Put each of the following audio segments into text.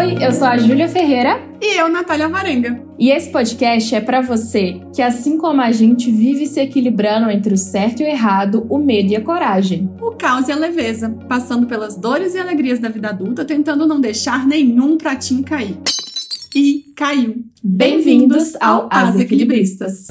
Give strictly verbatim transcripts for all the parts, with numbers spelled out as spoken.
Oi, eu sou a Júlia Ferreira. E eu, Natália Varenga. E esse podcast é pra você que, assim como a gente, vive se equilibrando entre o certo e o errado, o medo e a coragem. O caos e a leveza, passando pelas dores e alegrias da vida adulta, tentando não deixar nenhum pratinho cair. E caiu. Bem-vindos ao As Equilibristas.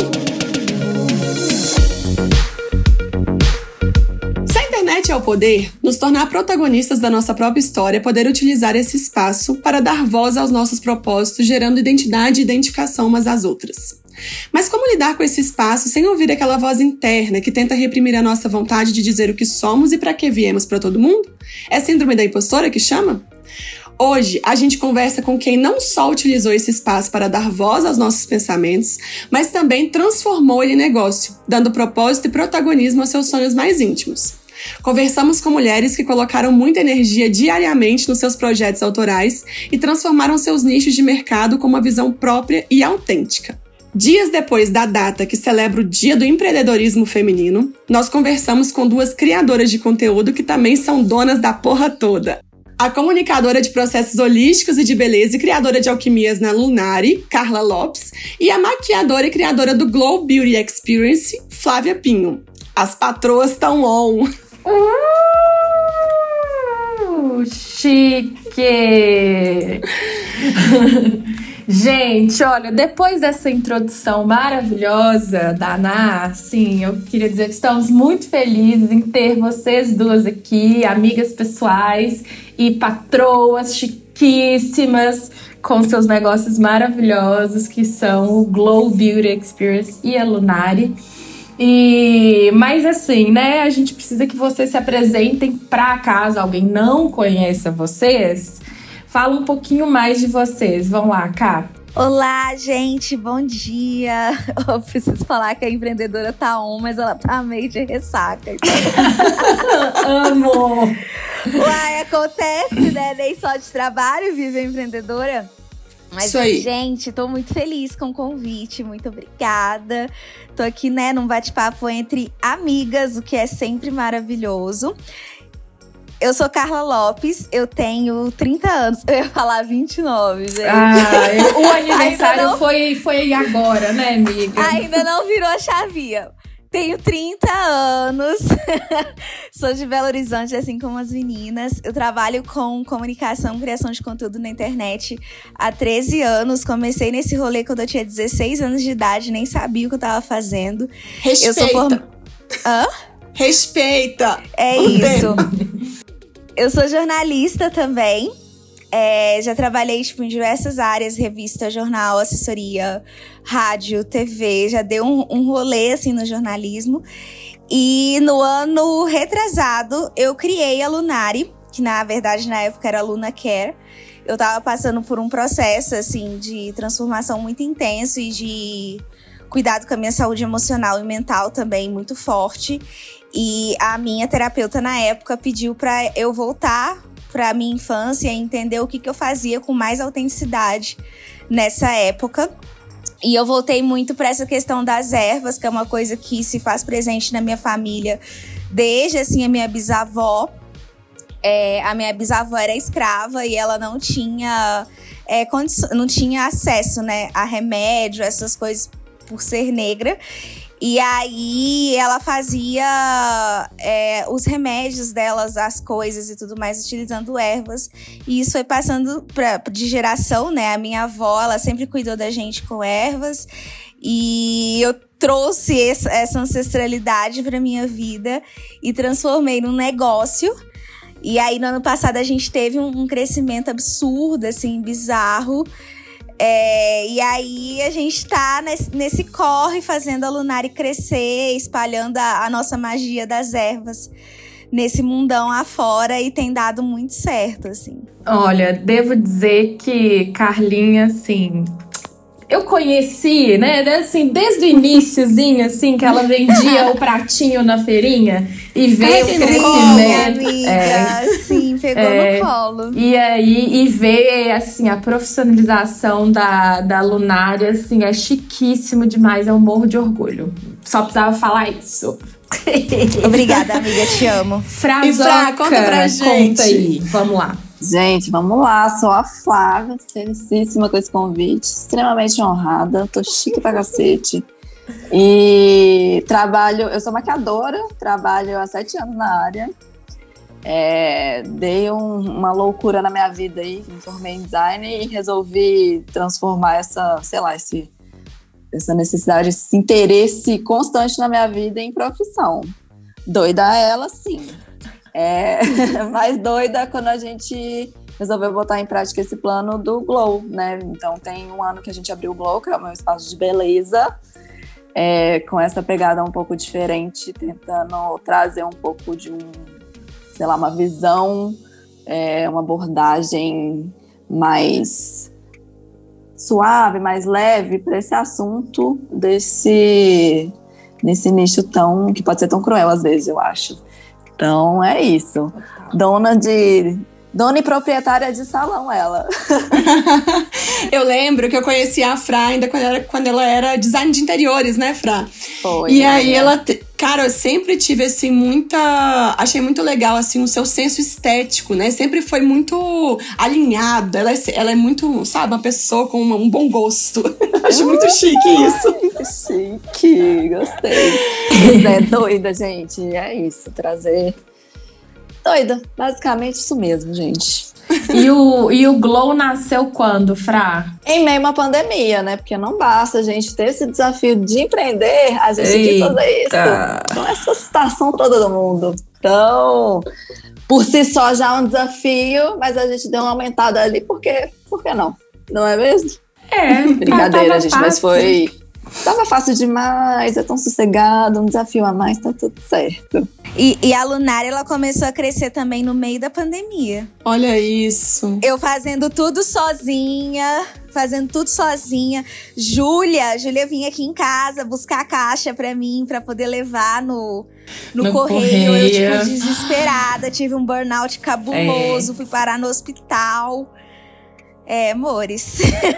Se a internet é o poder, nos tornar protagonistas da nossa própria história, poder utilizar esse espaço para dar voz aos nossos propósitos, gerando identidade e identificação umas às outras. Mas como lidar com esse espaço sem ouvir aquela voz interna que tenta reprimir a nossa vontade de dizer o que somos e para que viemos para todo mundo? É síndrome da impostora que chama? Hoje, a gente conversa com quem não só utilizou esse espaço para dar voz aos nossos pensamentos, mas também transformou ele em negócio, dando propósito e protagonismo aos seus sonhos mais íntimos. Conversamos com mulheres que colocaram muita energia diariamente nos seus projetos autorais e transformaram seus nichos de mercado com uma visão própria e autêntica. Dias depois da data que celebra o Dia do Empreendedorismo Feminino, nós conversamos com duas criadoras de conteúdo que também são donas da porra toda. A comunicadora de processos holísticos e de beleza e criadora de alquimias na Lunari, Carla Lopes, e a maquiadora e criadora do Glow Beauty Experience, Flávia Pinho. As patroas estão on! Uh, chique! Gente, olha, depois dessa introdução maravilhosa da Ana, assim, eu queria dizer que estamos muito felizes em ter vocês duas aqui, amigas pessoais e patroas chiquíssimas com seus negócios maravilhosos, que são o Glow Beauty Experience e a Lunari. E, mas assim, né, a gente precisa que vocês se apresentem para caso alguém não conheça vocês. Fala um pouquinho mais de vocês. Vamos lá, Cá. Olá, gente. Bom dia. Eu preciso falar que a empreendedora tá on, mas ela tá meio de ressaca. Amo! Uai, acontece, né? Nem só de trabalho vive a empreendedora. Mas, isso aí. Gente, tô muito feliz com o convite. Muito obrigada. Tô aqui, né, num bate-papo entre amigas, o que é sempre maravilhoso. Eu sou Carla Lopes, eu tenho trinta anos. Eu ia falar vinte e nove, gente. Ah, eu, o aniversário não... foi, foi agora, né, amiga? Ainda não virou a chavinha. Tenho trinta anos. Sou de Belo Horizonte, assim como as meninas. Eu trabalho com comunicação, criação de conteúdo na internet há treze anos. Comecei nesse rolê quando eu tinha dezesseis anos de idade. Nem sabia o que eu tava fazendo. Respeita. Eu sou form... Hã? Respeita. É isso. Eu sou jornalista também, é, já trabalhei tipo, em diversas áreas, revista, jornal, assessoria, rádio, T V, já dei um, um rolê assim, no jornalismo. E no ano retrasado, eu criei a Lunari, que na verdade na época era Luna Care. Eu tava passando por um processo assim, de transformação muito intenso e de cuidado com a minha saúde emocional e mental também muito forte. E a minha terapeuta, na época, pediu pra eu voltar pra minha infância e entender o que, que eu fazia com mais autenticidade nessa época. E eu voltei muito pra essa questão das ervas, que é uma coisa que se faz presente na minha família desde, assim, a minha bisavó. É, a minha bisavó era escrava e ela não tinha, é, condi- não tinha acesso, né, a remédio, essas coisas, por ser negra. E aí ela fazia é, os remédios delas, as coisas e tudo mais, utilizando ervas. E isso foi passando pra, de geração, né? A minha avó, ela sempre cuidou da gente com ervas. E eu trouxe essa, essa ancestralidade pra minha vida e transformei num negócio. E aí no ano passado a gente teve um, um crescimento absurdo, assim, bizarro. É, e aí a gente tá nesse, nesse corre fazendo a Lunari crescer, espalhando a, a nossa magia das ervas nesse mundão afora e tem dado muito certo, assim. Olha, devo dizer que Carlinha, assim, eu conheci, né, assim, desde o iniciozinho, assim, que ela vendia o pratinho na feirinha e veio o crescimento. Amiga, é, sim, pegou é, no colo. E aí, e ver, assim, a profissionalização da, da Lunari, assim, é chiquíssimo demais, eu morro de orgulho. Só precisava falar isso. Obrigada, amiga, te amo. Frazoca, e Fra, conta pra gente. Conta aí, vamos lá. Gente, vamos lá, sou a Flávia, felicíssima com esse convite, extremamente honrada, tô chique pra cacete. E trabalho, eu sou maquiadora, trabalho há sete anos na área. É, dei um, uma loucura na minha vida aí, me formei em design e resolvi transformar essa, sei lá, esse, essa necessidade, esse interesse constante na minha vida em profissão. Doida ela, sim. É, mais doida quando a gente resolveu botar em prática esse plano do Glow, né? Então tem um ano que a gente abriu o Glow, que é o meu espaço de beleza, é, com essa pegada um pouco diferente, tentando trazer um pouco de um, sei lá, uma visão, é, uma abordagem mais suave, mais leve para esse assunto desse, nesse nicho tão, que pode ser tão cruel às vezes, eu acho. Então é isso. Dona de... Dona e proprietária de salão, ela. Eu lembro que eu conheci a Fra ainda quando, era, quando ela era design de interiores, né, Fra? Foi. E aí é. ela... Te... Cara, eu sempre tive, assim, muita... Achei muito legal, assim, o seu senso estético, né? Sempre foi muito alinhado. Ela é, ela é muito, sabe, uma pessoa com uma, um bom gosto. Acho muito chique isso. Chique, gostei. Mas é doida, gente. É isso, trazer... Doida, basicamente isso mesmo, gente. E o, e o Glow nasceu quando, Fra? Em meio a uma pandemia, né? Porque não basta a gente ter esse desafio de empreender, a gente Eita. quis fazer isso com essa situação toda do mundo. Então, por si só já é um desafio, mas a gente deu uma aumentada ali, porque, por que não? Não é mesmo? É, brincadeira, gente, fácil. Mas foi... Tava fácil demais, é tão sossegado, um desafio a mais, tá tudo certo. E, e a Lunária, ela começou a crescer também no meio da pandemia. Olha isso. Eu fazendo tudo sozinha, fazendo tudo sozinha. Júlia, Júlia vinha aqui em casa buscar a caixa pra mim, pra poder levar no, no, no correio. correio. Eu, tipo, desesperada, tive um burnout cabuloso, é. fui parar no hospital. É, amores.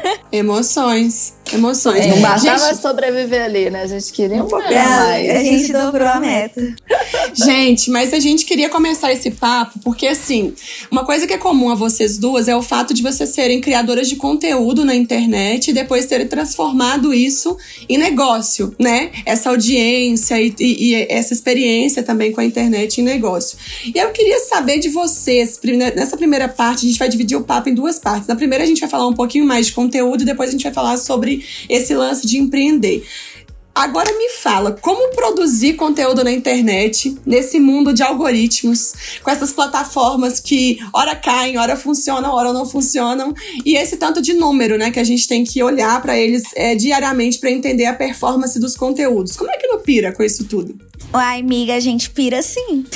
Emoções. Emoções. É, não bastava gente... sobreviver ali, né? A gente queria um pouquinho é, mais. A gente dobrou a meta. Gente, mas a gente queria começar esse papo porque, assim, uma coisa que é comum a vocês duas é o fato de vocês serem criadoras de conteúdo na internet e depois terem transformado isso em negócio, né? Essa audiência e, e, e essa experiência também com a internet em negócio. E eu queria saber de vocês, nessa primeira parte, a gente vai dividir o papo em duas partes. Na primeira a gente vai falar um pouquinho mais de conteúdo e depois a gente vai falar sobre esse lance de empreender. Agora me fala, como produzir conteúdo na internet, nesse mundo de algoritmos, com essas plataformas que ora caem, ora funcionam, ora não funcionam, e esse tanto de número, né, que a gente tem que olhar para eles é, diariamente para entender a performance dos conteúdos. Como é que não pira com isso tudo? Uai, amiga, a gente pira sim.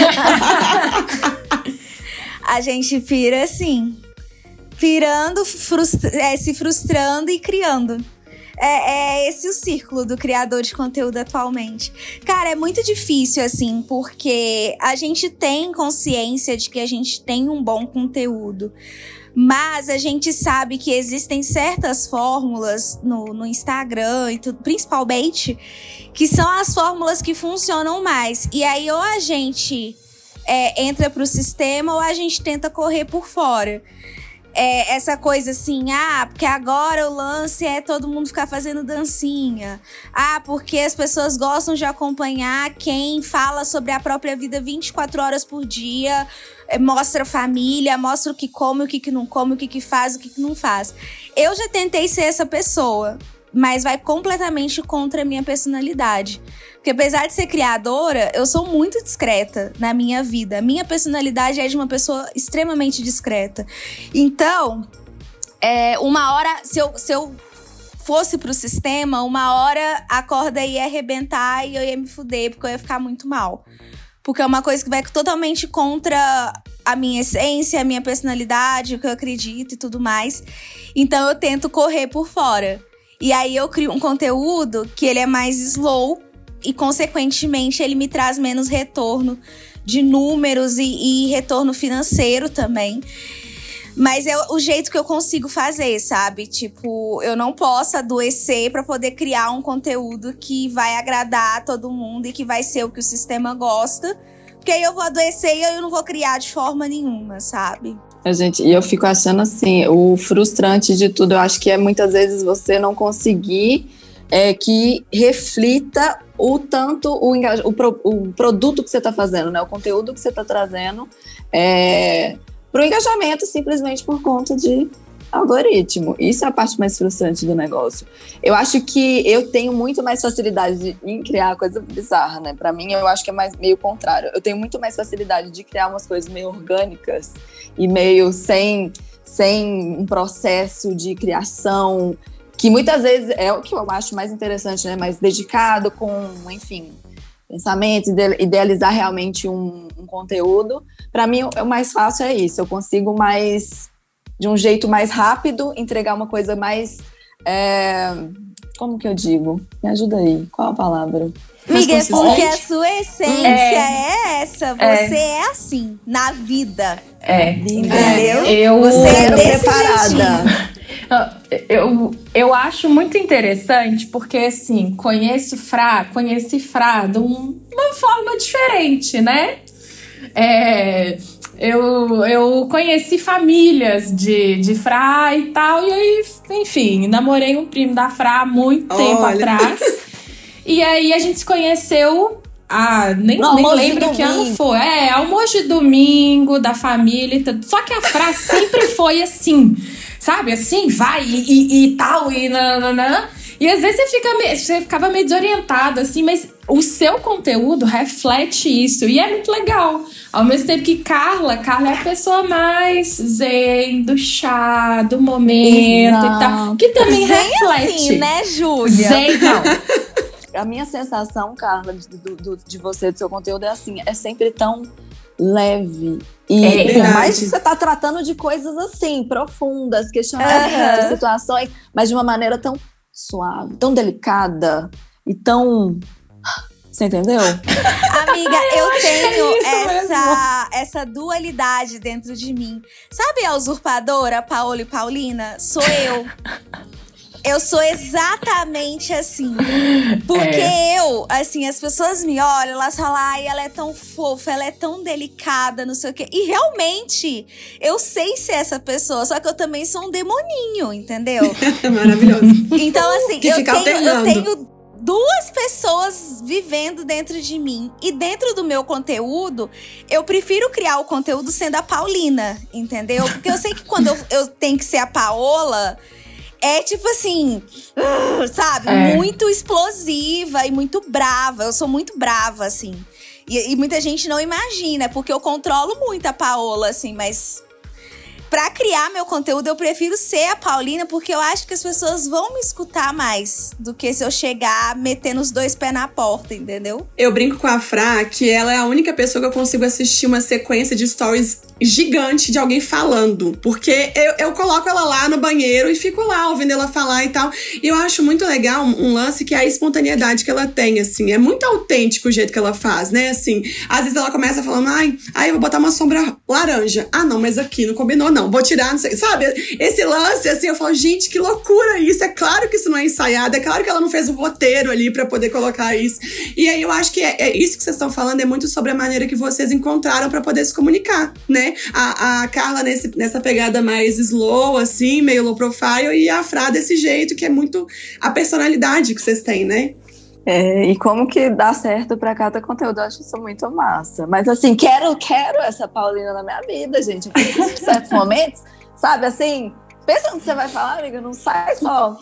A gente pira sim. Pirando, frustra- é, se frustrando e criando. É, é esse o círculo do criador de conteúdo atualmente. Cara, é muito difícil, assim, porque a gente tem consciência de que a gente tem um bom conteúdo. Mas a gente sabe que existem certas fórmulas no, no Instagram e tudo, principalmente, que são as fórmulas que funcionam mais. E aí, ou a gente é, entra pro sistema, ou a gente tenta correr por fora. É, essa coisa assim, ah, porque agora o lance é todo mundo ficar fazendo dancinha. Ah, porque as pessoas gostam de acompanhar quem fala sobre a própria vida vinte e quatro horas por dia, mostra família, mostra o que come, o que, que não come, o que, que faz, o que, que não faz. Eu já tentei ser essa pessoa, mas vai completamente contra a minha personalidade. Porque apesar de ser criadora, eu sou muito discreta na minha vida. A minha personalidade é de uma pessoa extremamente discreta. Então, é, uma hora, se eu, se eu fosse pro sistema, uma hora a corda ia arrebentar e eu ia me fuder, porque eu ia ficar muito mal. Porque é uma coisa que vai totalmente contra a minha essência, a minha personalidade, o que eu acredito e tudo mais. Então eu tento correr por fora. E aí eu crio um conteúdo que ele é mais slow e, consequentemente, ele me traz menos retorno de números e, e retorno financeiro também. Mas é o jeito que eu consigo fazer, sabe? Tipo, eu não posso adoecer pra poder criar um conteúdo que vai agradar todo mundo e que vai ser o que o sistema gosta. Porque aí eu vou adoecer e eu não vou criar de forma nenhuma, sabe? A gente, e eu fico achando assim, o frustrante de tudo, eu acho que é muitas vezes você não conseguir é, que reflita o tanto o, o, pro, o produto que você está fazendo, né? O conteúdo que você está trazendo é, para o engajamento, simplesmente por conta de algoritmo. Isso é a parte mais frustrante do negócio. Eu acho que eu tenho muito mais facilidade em criar coisa bizarra, né? Pra mim, eu acho que é mais, meio contrário. Eu tenho muito mais facilidade de criar umas coisas meio orgânicas e meio sem, sem um processo de criação, que muitas vezes é o que eu acho mais interessante, né? Mais dedicado com, enfim, pensamento, idealizar realmente um, um conteúdo. Pra mim, o mais fácil é isso. Eu consigo mais... de um jeito mais rápido, entregar uma coisa mais... É, como que eu digo? Me ajuda aí. Qual a palavra? Amiga, é porque a sua essência é, é essa. Você é. é assim, na vida. É. Entendeu? Eu, Você é preparada. Eu, eu acho muito interessante, porque assim, conheço Fra, conheci Fra de um, uma forma diferente, né? É... Eu, eu conheci famílias de, de Fra e tal, e aí, enfim, namorei um primo da Fra há muito Olha. tempo atrás. E aí a gente se conheceu, ah, nem, Não, nem almoço de lembro que ano domingo. foi. É, almoço de domingo, da família e tudo. Só que a Fra sempre foi assim, sabe? Assim, vai e, e, e tal, e nananã. E às vezes você, fica meio, você ficava meio desorientado, assim, mas o seu conteúdo reflete isso. E é muito legal. Ao mesmo tempo que Carla, Carla é a pessoa mais zen, do chá, do momento Exato. e tal. Que também Zen reflete. assim, né, Júlia? Zen, não. A minha sensação, Carla, de, do, do, de você, do seu conteúdo, é assim, é sempre tão leve. E É, por mais que verdade. você tá tratando de coisas assim, profundas, questionáveis, Aham. situações, mas de uma maneira tão suave, tão delicada e tão... Você entendeu? Amiga, eu tenho é isso essa, essa dualidade dentro de mim. Sabe a usurpadora, Paola e Paulina? Sou eu. Eu sou exatamente assim. Porque É. eu, assim, as pessoas me olham, elas falam, ai, ela é tão fofa, ela é tão delicada, não sei o quê. E realmente, eu sei ser essa pessoa, só que eu também sou um demoninho, entendeu? Maravilhoso. Então, assim, Que eu fica tenho, eu alternando. tenho duas pessoas vivendo dentro de mim. E dentro do meu conteúdo, eu prefiro criar o conteúdo sendo a Paulina, entendeu? Porque eu sei que quando eu, eu tenho que ser a Paola, é tipo assim, uh, sabe? É. Muito explosiva e muito brava. Eu sou muito brava, assim. E, e muita gente não imagina, porque eu controlo muito a Paola, assim, mas... Pra criar meu conteúdo, eu prefiro ser a Paulina, porque eu acho que as pessoas vão me escutar mais do que se eu chegar metendo os dois pés na porta, entendeu? Eu brinco com a Fra que ela é a única pessoa que eu consigo assistir uma sequência de stories gigante de alguém falando. Porque eu, eu coloco ela lá no banheiro e fico lá ouvindo ela falar e tal. E eu acho muito legal um, um lance que é a espontaneidade que ela tem, assim. É muito autêntico o jeito que ela faz, né? Assim, às vezes ela começa falando, ai, ai, eu vou botar uma sombra laranja. Ah, não, mas aqui não combinou, não. Vou tirar, não sei. Sabe? Esse lance, assim, eu falo, gente, que loucura isso. É claro que isso não é ensaiado. É claro que ela não fez o roteiro ali pra poder colocar isso. E aí eu acho que é, é isso que vocês estão falando, é muito sobre a maneira que vocês encontraram pra poder se comunicar, né? A, a Carla nesse, nessa pegada mais slow, assim, meio low profile, e a Fra desse jeito, que é muito a personalidade que vocês têm, né? É, e como que dá certo pra cada conteúdo, eu acho isso muito massa. Mas assim, quero, quero essa Paulina na minha vida, gente. Em certos momentos, sabe, assim, pensa no que você vai falar, amiga, não sai só...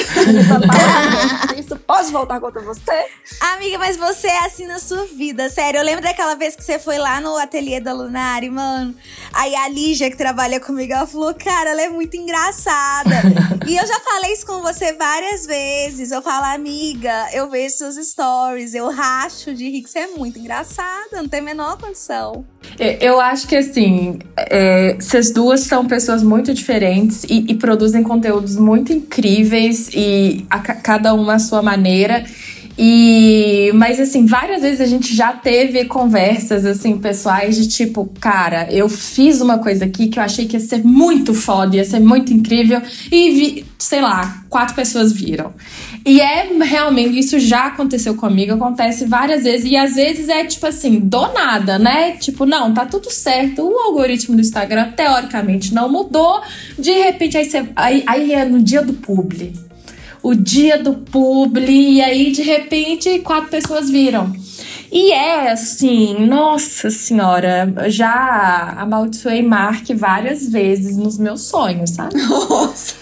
Isso pode voltar contra você? Amiga, mas você é assim na sua vida, sério. Eu lembro daquela vez que você foi lá no ateliê da Lunari, mano. Aí a Lígia, que trabalha comigo, ela falou, cara, ela é muito engraçada. E eu já falei isso com você várias vezes. Eu falo, amiga, eu vejo seus stories, eu racho de rir, que você é muito engraçada, não tem a menor condição. Eu acho que, assim, é, vocês duas são pessoas muito diferentes e, e produzem conteúdos muito incríveis e a, cada uma à sua maneira. E, mas, assim, várias vezes a gente já teve conversas, assim, pessoais de tipo, cara, eu fiz uma coisa aqui que eu achei que ia ser muito foda, ia ser muito incrível e, vi, sei lá, quatro pessoas viram. E é realmente, isso já aconteceu comigo, acontece várias vezes. E às vezes é tipo assim, do nada, né? Tipo, não, tá tudo certo. O algoritmo do Instagram, teoricamente, não mudou. De repente, aí, você, aí, aí é no dia do publi. O dia do publi. E aí, de repente, quatro pessoas viram. E é assim, nossa senhora, já amaldiçoei Mark várias vezes nos meus sonhos, sabe? Nossa.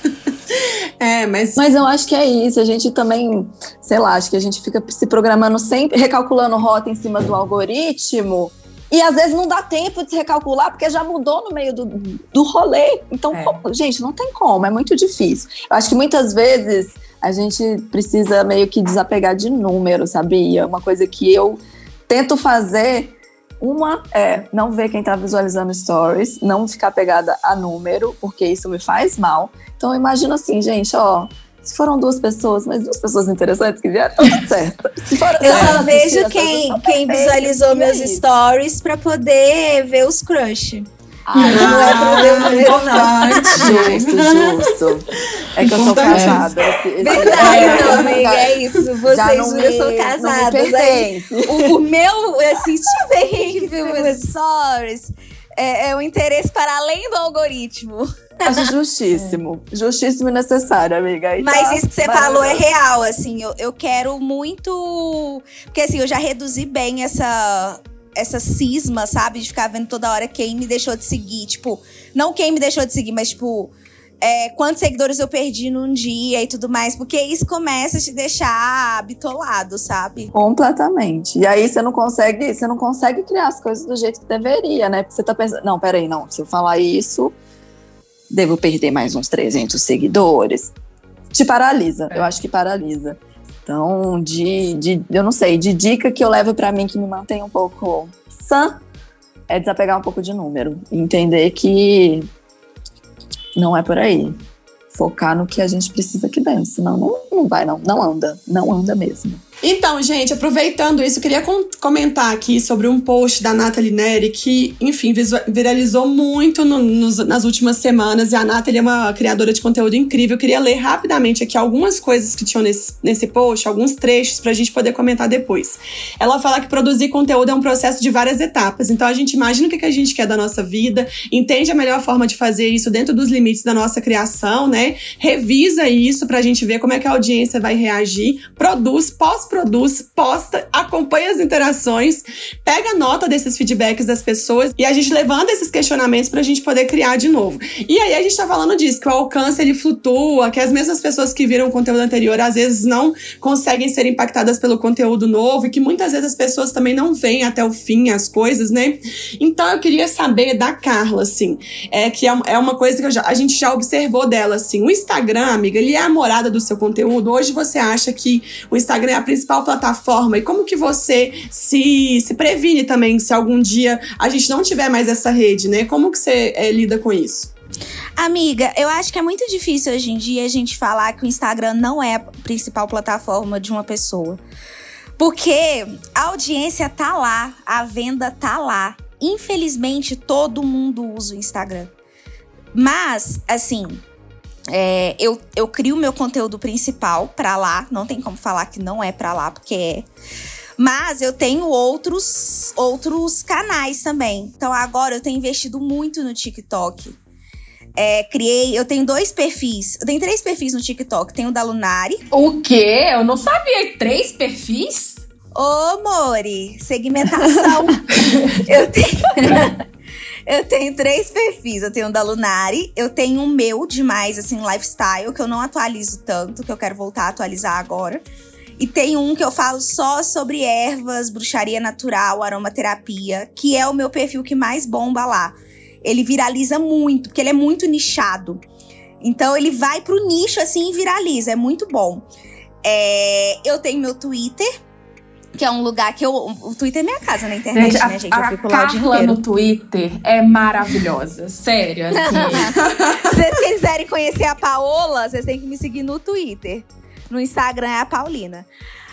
É, mas... Mas eu acho que é isso, a gente também, sei lá, acho que a gente fica se programando sempre, recalculando rota em cima do algoritmo, e às vezes não dá tempo de se recalcular, porque já mudou no meio do, do rolê. Então, é. como, gente, não tem como, é muito difícil. Eu acho que muitas vezes a gente precisa meio que desapegar de número, sabia? Uma coisa que eu tento fazer, uma é não ver quem tá visualizando stories, não ficar pegada a número, porque isso me faz mal. Então eu imagino assim, gente, ó, se foram duas pessoas, mas duas pessoas interessantes que vieram, tá tudo certo. Se for, eu só vejo quem, quem visualizou meus stories pra poder ver os crush. Ah, não é pra ver o número, não. Justo, justo. É que eu sou casada. Esse, esse Verdade, é, então, amiga, é isso. Vocês juras são casadas. Aí, o, o meu, assim, deixa eu ver quem que viu meus stories. É, é um interesse para além do algoritmo. Acho justíssimo. Justíssimo e necessário, amiga. Aí Mas tá isso que você falou é real, assim. Eu, eu quero muito... Porque, assim, eu já reduzi bem essa... essa cisma, sabe? De ficar vendo toda hora quem me deixou de seguir. Tipo, não quem me deixou de seguir, mas tipo... É, quantos seguidores eu perdi num dia e tudo mais. Porque isso começa a te deixar bitolado, sabe? Completamente. E aí você não consegue, você não consegue criar as coisas do jeito que deveria, né? Porque você tá pensando, não, peraí, não. Se eu falar isso, devo perder mais uns trezentos seguidores. Te paralisa. É. Eu acho que paralisa. Então, de, de, eu não sei, de dica que eu levo pra mim que me mantém um pouco sã, é desapegar um pouco de número. Entender que não é por aí. Focar no que a gente precisa aqui dentro, senão não, não vai, não. Não anda, não anda mesmo. Então, gente, aproveitando isso, eu queria com- comentar aqui sobre um post da Nathalie Neri que, enfim, visu- viralizou muito no, nos, nas últimas semanas. E a Nathalie é uma criadora de conteúdo incrível. Eu queria ler rapidamente aqui algumas coisas que tinham nesse, nesse post, alguns trechos pra gente poder comentar depois. Ela fala que produzir conteúdo é um processo de várias etapas. Então, a gente imagina o que, que a gente quer da nossa vida, entende a melhor forma de fazer isso dentro dos limites da nossa criação, né? Revisa isso pra gente ver como é que a audiência vai reagir, produz, pós produz, posta, acompanha as interações, pega nota desses feedbacks das pessoas e a gente levanta esses questionamentos pra gente poder criar de novo. E aí a gente tá falando disso, que o alcance ele flutua, que as mesmas pessoas que viram o conteúdo anterior às vezes não conseguem ser impactadas pelo conteúdo novo e que muitas vezes as pessoas também não veem até o fim as coisas, né? Então eu queria saber da Carla, assim, é, que é uma coisa que eu já, a gente já observou dela, assim, o Instagram, amiga, ele é a morada do seu conteúdo. Hoje você acha que o Instagram é a principal plataforma e como que você se, se previne também se algum dia a gente não tiver mais essa rede, né? Como que você é, lida com isso? Amiga, eu acho que é muito difícil hoje em dia a gente falar que o Instagram não é a principal plataforma de uma pessoa. Porque a audiência tá lá, a venda tá lá. Infelizmente, todo mundo usa o Instagram. Mas, assim... É, eu, eu crio meu conteúdo principal pra lá. Não tem como falar que não é pra lá, porque é. Mas eu tenho outros, outros canais também. Então agora eu tenho investido muito no TikTok. É, criei, eu tenho dois perfis. Eu tenho três perfis no TikTok. Tenho o da Lunari. O quê? Eu não sabia. Três perfis? Ô, Mori, segmentação. eu tenho... Eu tenho três perfis. Eu tenho o da Lunari, eu tenho o meu de mais, assim, lifestyle, que eu não atualizo tanto, que eu quero voltar a atualizar agora. E tem um que eu falo só sobre ervas, bruxaria natural, aromaterapia, que é o meu perfil que mais bomba lá. Ele viraliza muito, porque ele é muito nichado. Então ele vai pro nicho, assim, e viraliza. É muito bom. É, eu tenho meu Twitter, que é um lugar que eu... O Twitter é minha casa na internet, gente, né, a, gente? Eu a fico lá o dia Carla inteiro. no Twitter é maravilhosa. Sério, assim. Se vocês quiserem conhecer a Paola, vocês têm que me seguir no Twitter. No Instagram é a Paulina.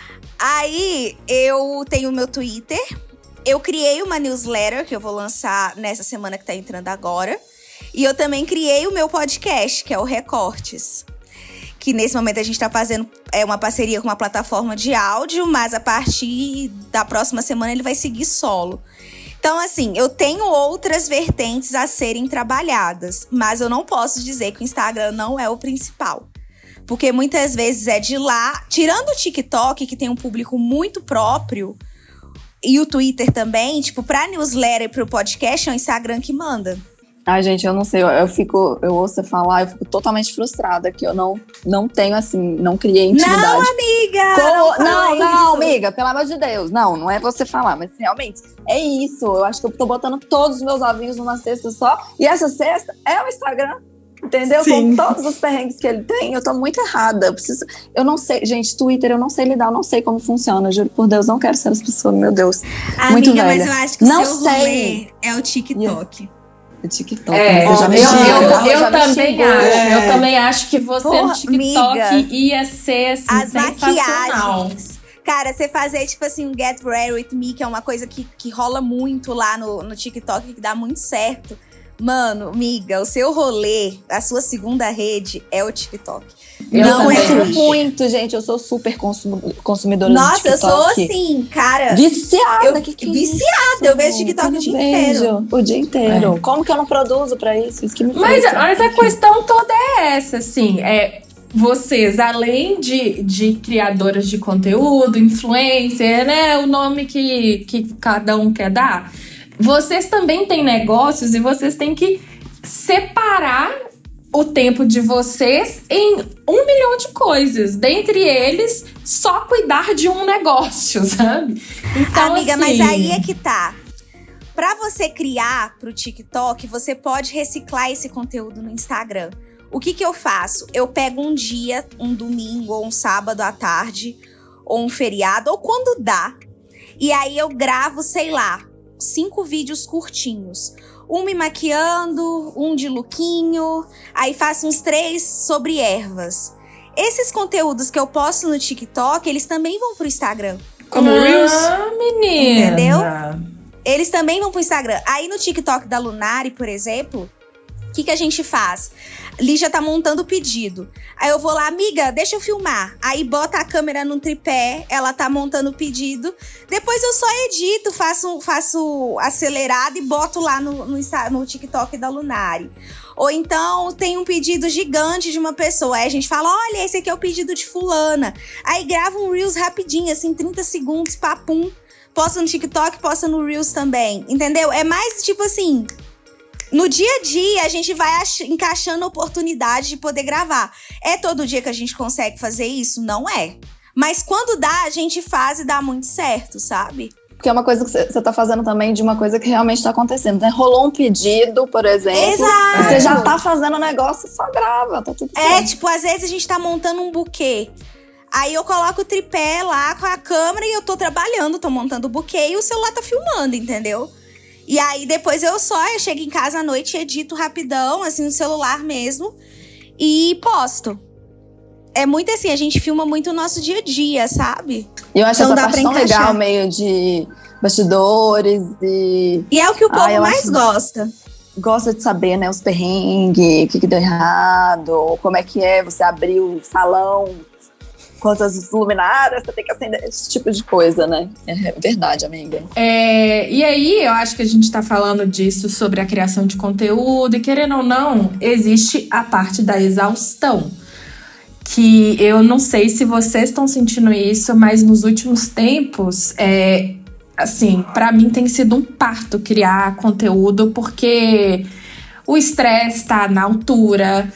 Aí, eu tenho o meu Twitter. Eu criei uma newsletter que eu vou lançar nessa semana que tá entrando agora. E eu também criei o meu podcast, que é o Recortes. que nesse momento a gente tá fazendo é, uma parceria com uma plataforma de áudio, mas a partir da próxima semana ele vai seguir solo. Então, assim, eu tenho outras vertentes a serem trabalhadas, mas eu não posso dizer que o Instagram não é o principal. Porque muitas vezes é de lá, tirando o TikTok, que tem um público muito próprio, e o Twitter também, tipo, pra newsletter e pro podcast, é o Instagram que manda. Ai, gente, eu não sei, eu, eu fico, eu ouço você falar, eu fico totalmente frustrada, que eu não, não tenho, assim, não criei intimidade. Não, amiga! Com... Não, não, não, isso. amiga, pelo amor de Deus. Não, não é você falar, mas realmente, é isso. Eu acho que eu tô botando todos os meus ovinhos numa cesta só, e essa cesta é o Instagram, entendeu? Sim. Com todos os perrengues que ele tem, eu tô muito errada. Eu preciso, eu não sei, gente, Twitter eu não sei lidar, eu não sei como funciona, juro por Deus, não quero ser essa pessoa, meu Deus. Amiga, muito velha. mas eu acho que não o seu sei. rolê é o TikTok. O TikTok, É, você já eu, me eu, xingou, eu, já me também xingou. acho. É. Eu também acho que você Porra, no TikTok amiga, ia ser assim, as sensacional. maquiagens. Cara, você fazer, tipo assim, um Get Ready With Me, que é uma coisa que, que rola muito lá no, no TikTok, que dá muito certo. Mano, amiga, o seu rolê, a sua segunda rede é o TikTok. Eu não é também Twitch. acho. muito, gente. Eu sou super consum- consumidora Nossa, do eu TikTok. sou assim, cara. Viciada. Eu- que que é viciada, isso? eu vejo TikTok o Eu dia vejo inteiro. O dia inteiro. É. Como que eu não produzo pra isso? Isso que me Mas, frustra. mas a questão toda é essa, assim, é vocês, além de, de criadoras de conteúdo, influencer, né, o nome que, que cada um quer dar, vocês também têm negócios e vocês têm que separar o tempo de vocês em um milhão de coisas. Dentre eles, só cuidar de um negócio, sabe? Então, Amiga, assim, mas aí é que tá. Pra você criar pro TikTok, você pode reciclar esse conteúdo no Instagram. O que que eu faço? Eu pego um dia, um domingo ou um sábado à tarde, ou um feriado, ou quando dá. E aí eu gravo, sei lá, cinco vídeos curtinhos. Um me maquiando, um de lookinho, aí faço uns três sobre ervas. Esses conteúdos que eu posto no TikTok, eles também vão pro Instagram. Como o Reels. Ah, menina. Entendeu? Eles também vão pro Instagram. Aí no TikTok da Lunari, por exemplo, o que, que a gente faz? Lígia tá montando o pedido. Aí eu vou lá, amiga, deixa eu filmar. Aí bota a câmera no tripé, ela tá montando o pedido. Depois eu só edito, faço, faço acelerado e boto lá no, no, no TikTok da Lunari. Ou então tem um pedido gigante de uma pessoa. Aí a gente fala, olha, esse aqui é o pedido de fulana. Aí grava um Reels rapidinho, assim, trinta segundos, papum. Posta no TikTok, posta no Reels também. Entendeu? É mais tipo assim... No dia a dia, a gente vai ach- encaixando a oportunidade de poder gravar. É todo dia que a gente consegue fazer isso? Não é. Mas quando dá, a gente faz e dá muito certo, sabe? Porque é uma coisa que você tá fazendo também de uma coisa que realmente tá acontecendo, né? Rolou um pedido, por exemplo. Exato. Você já tá fazendo o negócio, só grava, tá tudo É, certo. tipo, às vezes a gente tá montando um buquê. Aí eu coloco o tripé lá com a câmera e eu tô trabalhando, tô montando o buquê e o celular tá filmando, entendeu? E aí, depois eu só, eu chego em casa à noite, edito rapidão, assim, no celular mesmo, e posto. É muito assim, a gente filma muito o nosso dia a dia, sabe? E eu acho Então essa dá parte pra tão encaixar. legal, meio de bastidores e... E é o que o povo Ah, eu mais acho- gosta. Gosta de saber, né, os perrengues, o que que deu errado, como é que é você abrir o salão, quantas luminárias você tem que acender, esse tipo de coisa, né? É verdade, amiga. É, e aí, eu acho que a gente tá falando disso sobre a criação de conteúdo, e querendo ou não, existe a parte da exaustão. Que eu não sei se vocês estão sentindo isso, mas nos últimos tempos, é, assim, pra mim tem sido um parto criar conteúdo, porque o estresse tá na altura,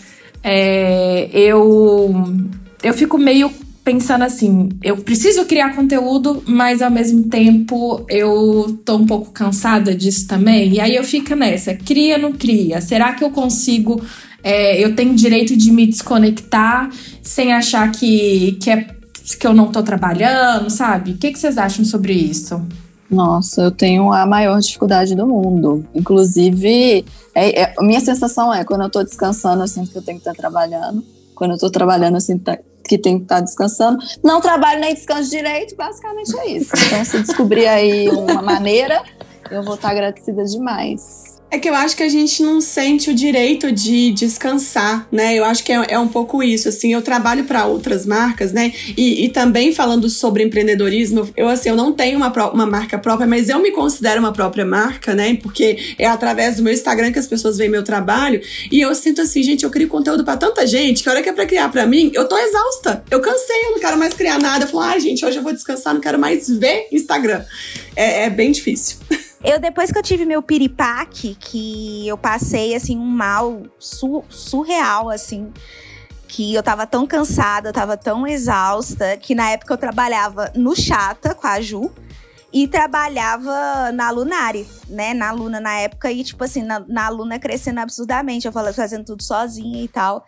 é, eu, eu fico meio pensando assim, eu preciso criar conteúdo, mas ao mesmo tempo eu tô um pouco cansada disso também. E aí eu fico nessa, cria, não cria? Será que eu consigo, é, eu tenho direito de me desconectar sem achar que, que, é, que eu não tô trabalhando, sabe? O que, que vocês acham sobre isso? Nossa, eu tenho a maior dificuldade do mundo. Inclusive, é, é, a minha sensação é, quando eu tô descansando, eu sinto que eu tenho que estar trabalhando. Quando eu tô trabalhando, eu sinto que tenho que estar descansando. Não trabalho nem descanso direito, basicamente é isso. Então, se descobrir aí uma maneira, eu vou estar agradecida demais. É que eu acho que a gente não sente o direito de descansar, né? Eu acho que é, é um pouco isso, assim, eu trabalho para outras marcas, né? E, e também falando sobre empreendedorismo, eu, assim, eu não tenho uma, uma marca própria, mas eu me considero uma própria marca, né? Porque é através do meu Instagram que as pessoas veem meu trabalho, e eu sinto assim, gente, eu crio conteúdo para tanta gente, que a hora que é pra criar pra mim, eu tô exausta. Eu cansei, eu não quero mais criar nada. Eu falo, ai, gente, hoje eu vou descansar, não quero mais ver Instagram. É, é bem difícil. Eu, depois que eu tive meu piripaque, que eu passei, assim, um mal su- surreal, assim, que eu tava tão cansada, eu tava tão exausta, que na época eu trabalhava no Chata, com a Ju, e trabalhava na Lunari, né, na Luna na época, e tipo assim, na, na Luna crescendo absurdamente, eu falava, fazendo tudo sozinha e tal.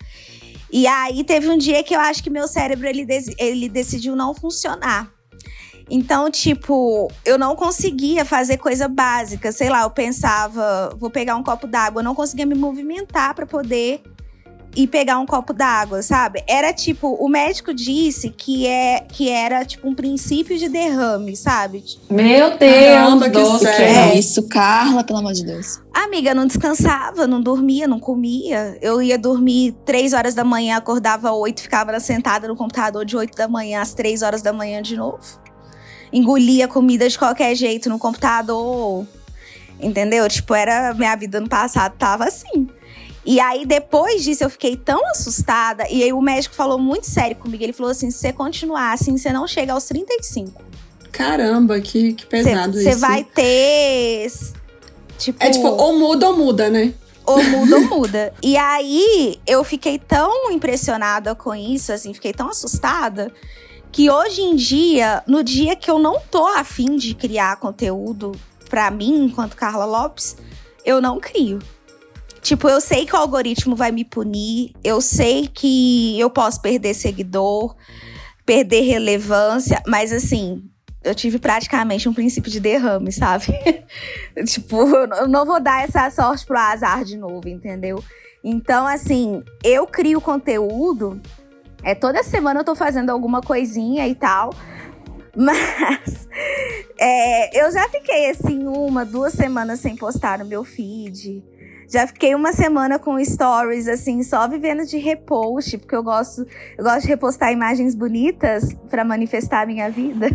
E aí teve um dia que eu acho que meu cérebro, ele, des- ele decidiu não funcionar. Então, tipo, eu não conseguia fazer coisa básica. Sei lá, eu pensava, vou pegar um copo d'água. Eu não conseguia me movimentar pra poder ir pegar um copo d'água, sabe? Era tipo, o médico disse que, é, que era tipo um princípio de derrame, sabe? Meu Deus, Caramba, que doce. sério. É isso, Carla, pelo amor de Deus. Amiga, não descansava, não dormia, não comia. Eu ia dormir três horas da manhã, acordava oito, ficava sentada no computador de oito da manhã às três horas da manhã de novo. Engolia comida de qualquer jeito no computador, entendeu? Tipo, era, minha vida no passado tava assim. E aí, depois disso, eu fiquei tão assustada. E aí, o médico falou muito sério comigo. Ele falou assim, se você continuar assim, você não chega aos trinta e cinco. Caramba, que, que pesado cê, isso. Você vai ter... Tipo, é tipo, ou muda ou muda, né? Ou muda ou muda. E aí, eu fiquei tão impressionada com isso, assim, fiquei tão assustada... que hoje em dia, no dia que eu não tô afim de criar conteúdo pra mim, enquanto Carla Lopes, eu não crio. Tipo, eu sei que o algoritmo vai me punir, eu sei que eu posso perder seguidor, perder relevância, mas assim, eu tive praticamente um princípio de derrame, sabe? Tipo, eu não vou dar essa sorte pro azar de novo, entendeu? Então, assim, eu crio conteúdo... É, toda semana eu tô fazendo alguma coisinha e tal. Mas é, eu já fiquei, assim, uma, duas semanas sem postar no meu feed. Já fiquei uma semana com stories, assim, só vivendo de repost. Porque eu gosto, eu gosto de repostar imagens bonitas pra manifestar a minha vida.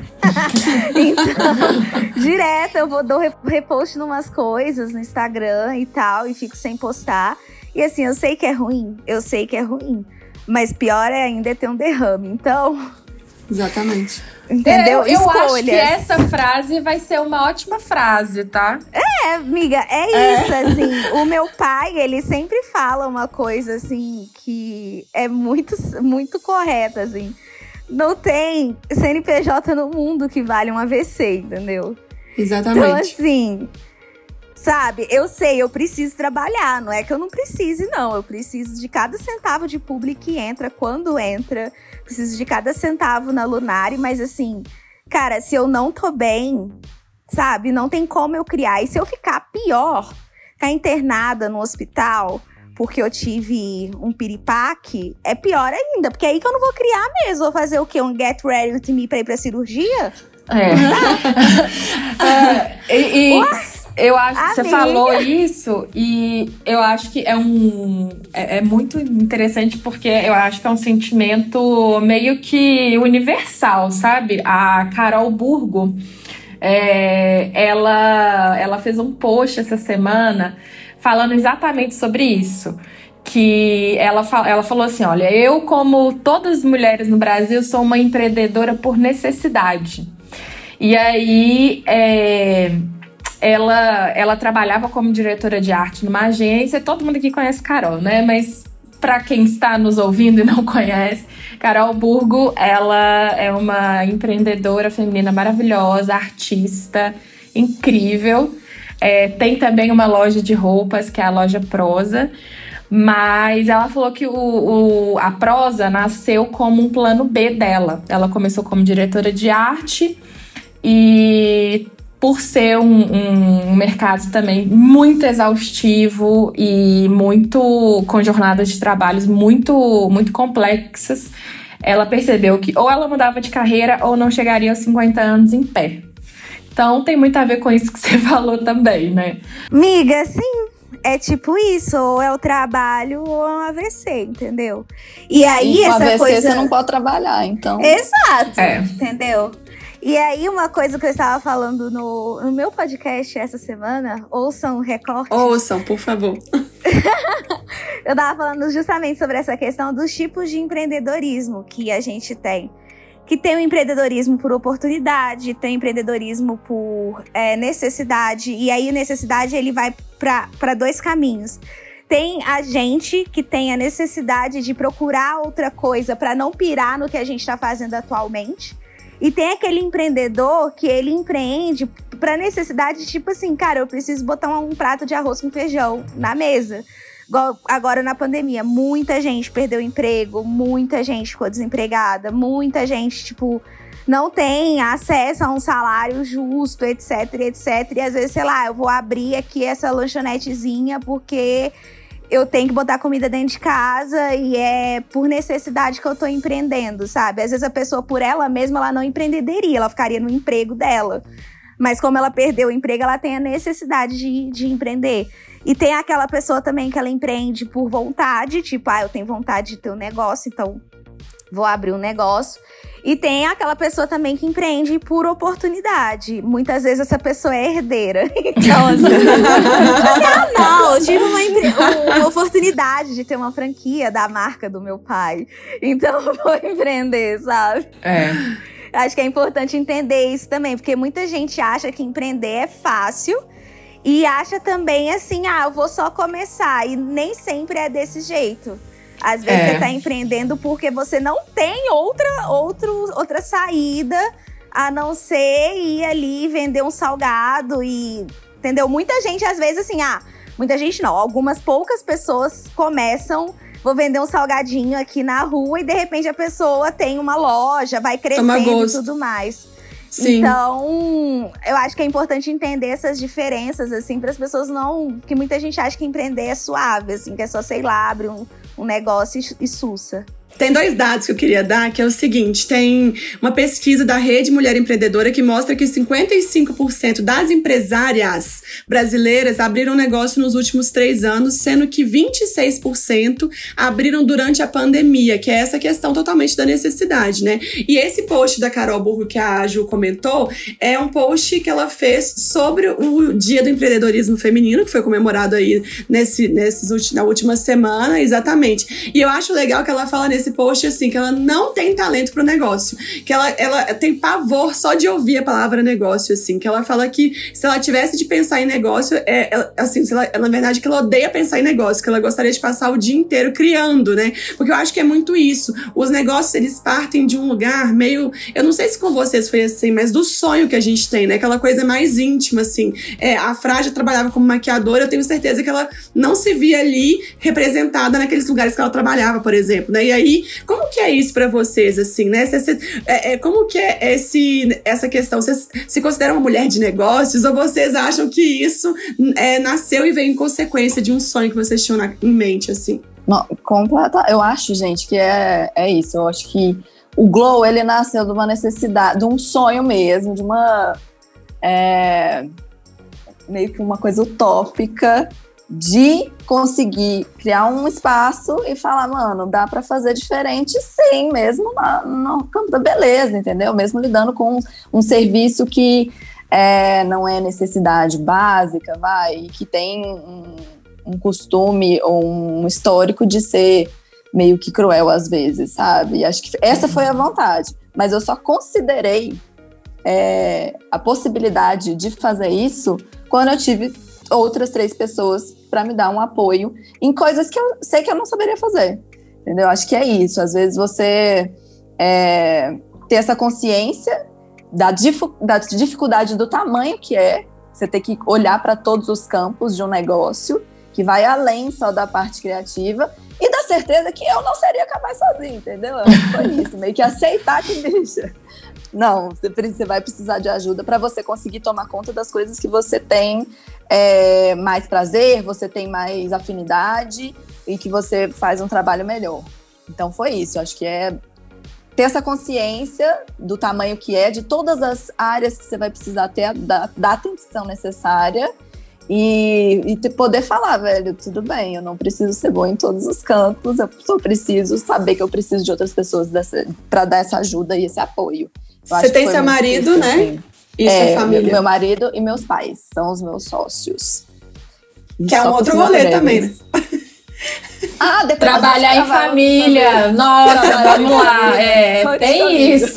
Então, direto eu vou dou repost numas coisas no Instagram e tal. E fico sem postar. E assim, eu sei que é ruim. Eu sei que é ruim. Mas pior é ainda ter um derrame, então... Exatamente. Entendeu? Eu, eu Escolhas. acho que essa frase vai ser uma ótima frase, tá? É, amiga, é, é isso, assim. O meu pai, ele sempre fala uma coisa, assim, que é muito, muito correta, assim. Não tem C N P J no mundo que vale um A V C, entendeu? Exatamente. Então, assim... Sabe, eu sei, eu preciso trabalhar, não é que eu não precise, não. Eu preciso de cada centavo de publi que entra, quando entra. Preciso de cada centavo na Lunari, mas assim, cara, se eu não tô bem, sabe, não tem como eu criar. E se eu ficar pior, ficar internada no hospital, porque eu tive um piripaque, é pior ainda. Porque é aí que eu não vou criar mesmo. Vou fazer o quê? Um get ready with me pra ir pra cirurgia? É. é e... e... Eu acho que você falou isso e eu acho que é um é, é muito interessante porque eu acho que é um sentimento meio que universal, sabe? A Carol Burgo, é, ela, ela fez um post essa semana falando exatamente sobre isso. Que ela, ela falou assim, olha, eu como todas as mulheres no Brasil sou uma empreendedora por necessidade. E aí... É, Ela, ela trabalhava como diretora de arte numa agência. Todo mundo aqui conhece Carol, né? Mas para quem está nos ouvindo e não conhece, Carol Burgo, ela é uma empreendedora feminina maravilhosa, artista, incrível. É, tem também uma loja de roupas, que é a loja Prosa. Mas ela falou que o, o, a Prosa nasceu como um plano B dela. Ela começou como diretora de arte e... por ser um, um mercado também muito exaustivo e muito com jornadas de trabalhos muito, muito complexas, ela percebeu que ou ela mudava de carreira ou não chegaria aos cinquenta anos em pé. Então, Então tem muito a ver com isso que você falou também, né? Miga, sim. É tipo isso, ou é o trabalho ou é um A V C, entendeu? E aí e essa A V C coisa... você não pode trabalhar, então... Exato, é. Entendeu? E aí uma coisa que eu estava falando no, no meu podcast essa semana, ouçam recortes. Ouçam, por favor. Eu tava falando justamente sobre essa questão dos tipos de empreendedorismo que a gente tem. Que tem o empreendedorismo por oportunidade, tem o empreendedorismo por é, necessidade. E aí, necessidade, ele vai para dois caminhos. Tem a gente que tem a necessidade de procurar outra coisa para não pirar no que a gente está fazendo atualmente. E tem aquele empreendedor que ele empreende para necessidade, tipo assim, cara, eu preciso botar um, um prato de arroz com feijão na mesa. Agora, na pandemia, muita gente perdeu o emprego, muita gente ficou desempregada, muita gente, tipo, não tem acesso a um salário justo, etc, etc. E às vezes, sei lá, eu vou abrir aqui essa lanchonetezinha porque eu tenho que botar comida dentro de casa e é por necessidade que eu tô empreendendo, sabe? Às vezes a pessoa, por ela mesma, ela não empreenderia, ela ficaria no emprego dela. Mas como ela perdeu o emprego, ela tem a necessidade de, de empreender. E tem aquela pessoa também que ela empreende por vontade, tipo, ah, eu tenho vontade de ter um negócio, então vou abrir um negócio. E tem aquela pessoa também que empreende por oportunidade. Muitas vezes essa pessoa é herdeira. Então, assim, ah, não, eu tive uma, empre- uma oportunidade de ter uma franquia da marca do meu pai. Então eu vou empreender, sabe? É. Acho que é importante entender isso também, porque muita gente acha que empreender é fácil. E acha também assim, ah, eu vou só começar. E nem sempre é desse jeito. Às vezes é. você tá empreendendo porque você não tem outra, outro, outra saída a não ser ir ali vender um salgado e... Entendeu? Muita gente, às vezes, assim, ah, muita gente não. Algumas poucas pessoas começam... Vou vender um salgadinho aqui na rua e, de repente, a pessoa tem uma loja, vai crescendo e tudo mais. Sim. Então, eu acho que é importante entender essas diferenças, assim, para as pessoas não... Que muita gente acha que empreender é suave, assim, que é só, sei lá, abrir um, um negócio e, e sussa. Tem dois dados que eu queria dar, que é o seguinte, tem uma pesquisa da Rede Mulher Empreendedora que mostra que cinquenta e cinco por cento das empresárias brasileiras abriram negócio nos últimos três anos, sendo que vinte e seis por cento abriram durante a pandemia, que é essa questão totalmente da necessidade, né? E esse post da Carol Burgo que a Ju comentou, é um post que ela fez sobre o Dia do Empreendedorismo Feminino, que foi comemorado aí nesse, nesses, na última semana, exatamente. E eu acho legal que ela fala nesse esse post, assim, que ela não tem talento pro negócio, que ela, ela tem pavor só de ouvir a palavra negócio, assim, que ela fala que se ela tivesse de pensar em negócio, é, ela, assim, se ela, na verdade, que ela odeia pensar em negócio, que ela gostaria de passar o dia inteiro criando, né, porque eu acho que é muito isso, os negócios, eles partem de um lugar meio, eu não sei se com vocês foi assim, mas do sonho que a gente tem, né, aquela coisa mais íntima, assim, é, a Fraja trabalhava como maquiadora, eu tenho certeza que ela não se via ali representada naqueles lugares que ela trabalhava, por exemplo, né, e aí como que é isso pra vocês, assim, né? Cê, cê, é, é, como que é esse, essa questão? Vocês se consideram uma mulher de negócios ou vocês acham que isso é, nasceu e veio em consequência de um sonho que vocês tinham na, em mente, assim? Não, completa. Eu acho, gente, que é, é isso. Eu acho que o Glow, ele nasceu de uma necessidade, de um sonho mesmo, de uma... É, meio que uma coisa utópica de conseguir criar um espaço e falar, mano, dá pra fazer diferente sim, mesmo na, no campo da beleza, entendeu? Mesmo lidando com um, um serviço que é, não é necessidade básica, vai, e que tem um, um costume ou um histórico de ser meio que cruel às vezes, sabe? E acho que essa foi a vontade, mas eu só considerei é, a possibilidade de fazer isso quando eu tive outras três pessoas para me dar um apoio em coisas que eu sei que eu não saberia fazer, entendeu? Acho que é isso. Às vezes você é, ter essa consciência da, difu- da dificuldade do tamanho que é você ter que olhar para todos os campos de um negócio que vai além só da parte criativa e da certeza que eu não seria capaz sozinha, entendeu? Foi isso, meio que aceitar que, bicha, não, você, você vai precisar de ajuda para você conseguir tomar conta das coisas que você tem é, mais prazer, você tem mais afinidade e que você faz um trabalho melhor. Então foi isso, acho que é ter essa consciência do tamanho que é, de todas as áreas que você vai precisar ter, da, da atenção necessária e, e poder falar, velho, tudo bem, eu não preciso ser bom em todos os campos, eu só preciso saber que eu preciso de outras pessoas para dar essa ajuda e esse apoio. Eu você tem seu marido, né? Assim. E sua é, família. Meu marido e meus pais são os meus sócios. Que é um outro rolê também, né? Ah, trabalhar em família. Também. Nossa, trabalhar vamos lá. É, tem isso.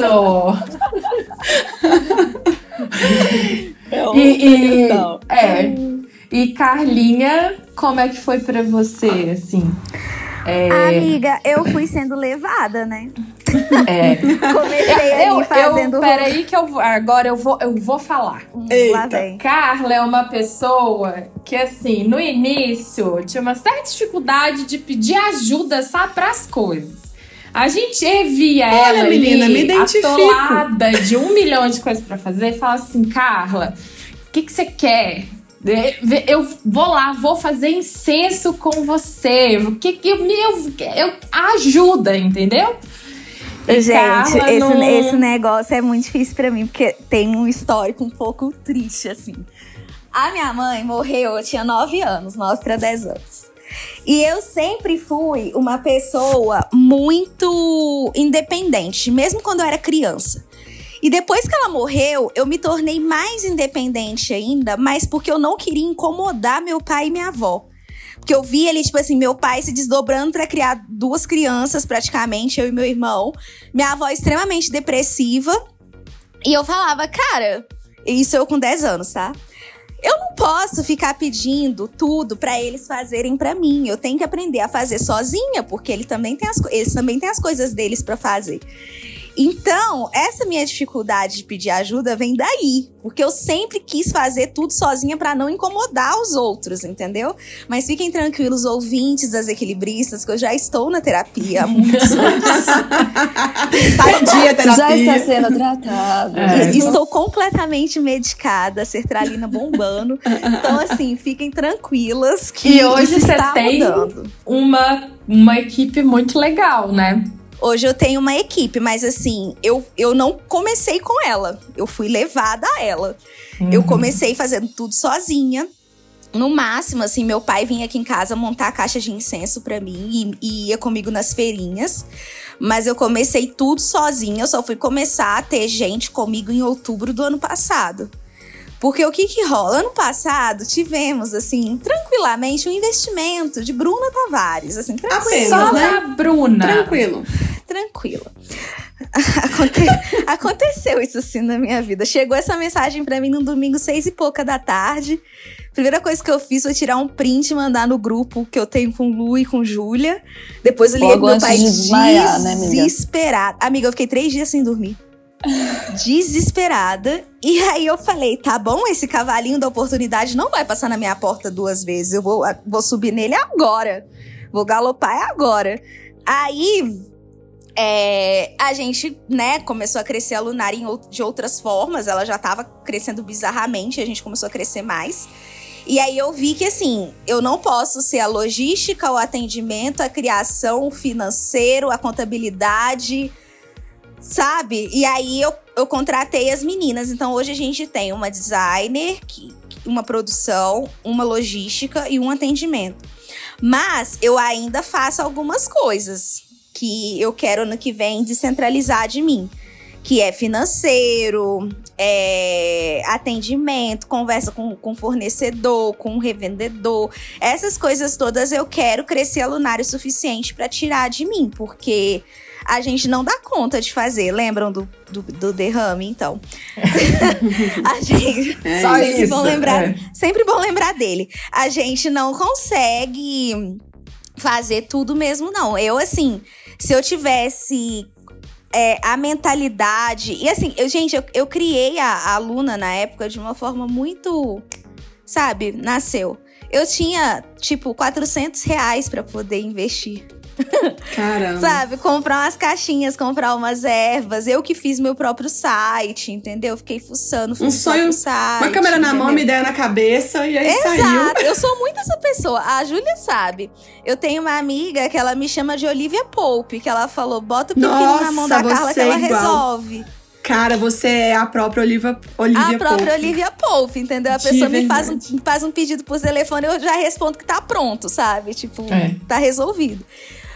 É e, e, é, e Carlinha, como é que foi pra você, assim? É... Amiga, eu fui sendo levada, né? É. Comecei eu, ali fazendo... Eu, peraí que eu, agora eu vou, eu vou falar. Lá vem. Carla é uma pessoa que, assim, no início tinha uma certa dificuldade de pedir ajuda, sabe, pras coisas. A gente via Olha, ela menina, ali, me identifico. atolada de um milhão de coisas pra fazer, e fala assim, Carla, o que que você quer? Eu vou lá, vou fazer incenso com você. O que que eu, eu, eu ajuda, entendeu? Gente, esse, não... esse negócio é muito difícil pra mim, porque tem um histórico um pouco triste, assim. A minha mãe morreu, eu tinha nove anos, nove para dez anos. E eu sempre fui uma pessoa muito independente, mesmo quando eu era criança. E depois que ela morreu, eu me tornei mais independente ainda, mas porque eu não queria incomodar meu pai e minha avó. Porque eu vi ele, tipo assim, meu pai se desdobrando pra criar duas crianças, praticamente, eu e meu irmão. Minha avó extremamente depressiva. E eu falava, cara, isso eu com dez anos, tá? Eu não posso ficar pedindo tudo pra eles fazerem pra mim. Eu tenho que aprender a fazer sozinha, porque ele também tem as, eles também têm as coisas deles pra fazer. Então, essa minha dificuldade de pedir ajuda vem daí. Porque eu sempre quis fazer tudo sozinha pra não incomodar os outros, entendeu? Mas fiquem tranquilos, ouvintes das equilibristas, que eu já estou na terapia há muitos anos. Tá em dia, terapia. Já está sendo tratada. É. Estou completamente medicada, sertralina bombando. Então, assim, fiquem tranquilas que e hoje isso você está tem mudando. Uma, uma equipe muito legal, né? Hoje eu tenho uma equipe, mas assim, eu, eu não comecei com ela. Eu fui levada a ela. Uhum. Eu comecei fazendo tudo sozinha. No máximo, assim, meu pai vinha aqui em casa montar a caixa de incenso pra mim e, e ia comigo nas feirinhas. Mas eu comecei tudo sozinha. Eu só fui começar a ter gente comigo em outubro do ano passado. Porque o que que rola? Ano passado tivemos, assim, tranquilamente, um investimento de Bruna Tavares. Assim, tranquilo, só né? da Bruna. Tranquilo. Tranquilo. Aconte... Aconteceu isso assim na minha vida. Chegou essa mensagem pra mim no domingo, seis e pouca da tarde. Primeira coisa que eu fiz foi tirar um print e mandar no grupo que eu tenho com Lu e com Júlia. Depois eu liguei pro meu pai de desmaiar, desesperado. Né, amiga, eu fiquei três dias sem dormir. Desesperada. E aí eu falei, tá bom, esse cavalinho da oportunidade não vai passar na minha porta duas vezes. Eu vou, vou subir nele agora. Vou galopar agora. Aí, é, a gente, né, começou a crescer a Lunari de outras formas. Ela já tava crescendo bizarramente, a gente começou a crescer mais. E aí eu vi que, assim, eu não posso ser a logística, o atendimento, a criação, o financeiro, a contabilidade, sabe? E aí eu, eu contratei as meninas. Então hoje a gente tem uma designer, uma produção, uma logística e um atendimento. Mas eu ainda faço algumas coisas que eu quero ano que vem descentralizar de mim. Que é financeiro, é atendimento, conversa com, com fornecedor, com revendedor. Essas coisas todas eu quero crescer a Lunari o suficiente para tirar de mim. Porque a gente não dá conta de fazer. Lembram do, do, do derrame, então? A gente, é só sempre isso. Bom lembrar, é. Sempre bom lembrar dele. A gente não consegue fazer tudo mesmo, não. Eu, assim, se eu tivesse é, a mentalidade... E assim, eu, gente, eu, eu criei a, a Luna na época de uma forma muito... Sabe? Nasceu. Eu tinha, tipo, quatrocentos reais pra poder investir. Caramba. Sabe? Comprar umas caixinhas, comprar umas ervas. Eu que fiz meu próprio site, entendeu? Fiquei fuçando, fiz um sonho, site, uma câmera na entendeu? mão, uma ideia na cabeça e aí Exato. saiu. Eu sou muito essa pessoa. A Júlia sabe. Eu tenho uma amiga que ela me chama de Olivia Pope, que ela falou, bota o pepino Nossa, na mão da Carla que ela é igual. resolve. Cara, você é a própria Olivia, Olivia A própria Pope. Olivia Pope, entendeu? A De pessoa me faz um, verdade. faz um pedido por telefone, eu já respondo que tá pronto, sabe? Tipo, É. tá resolvido.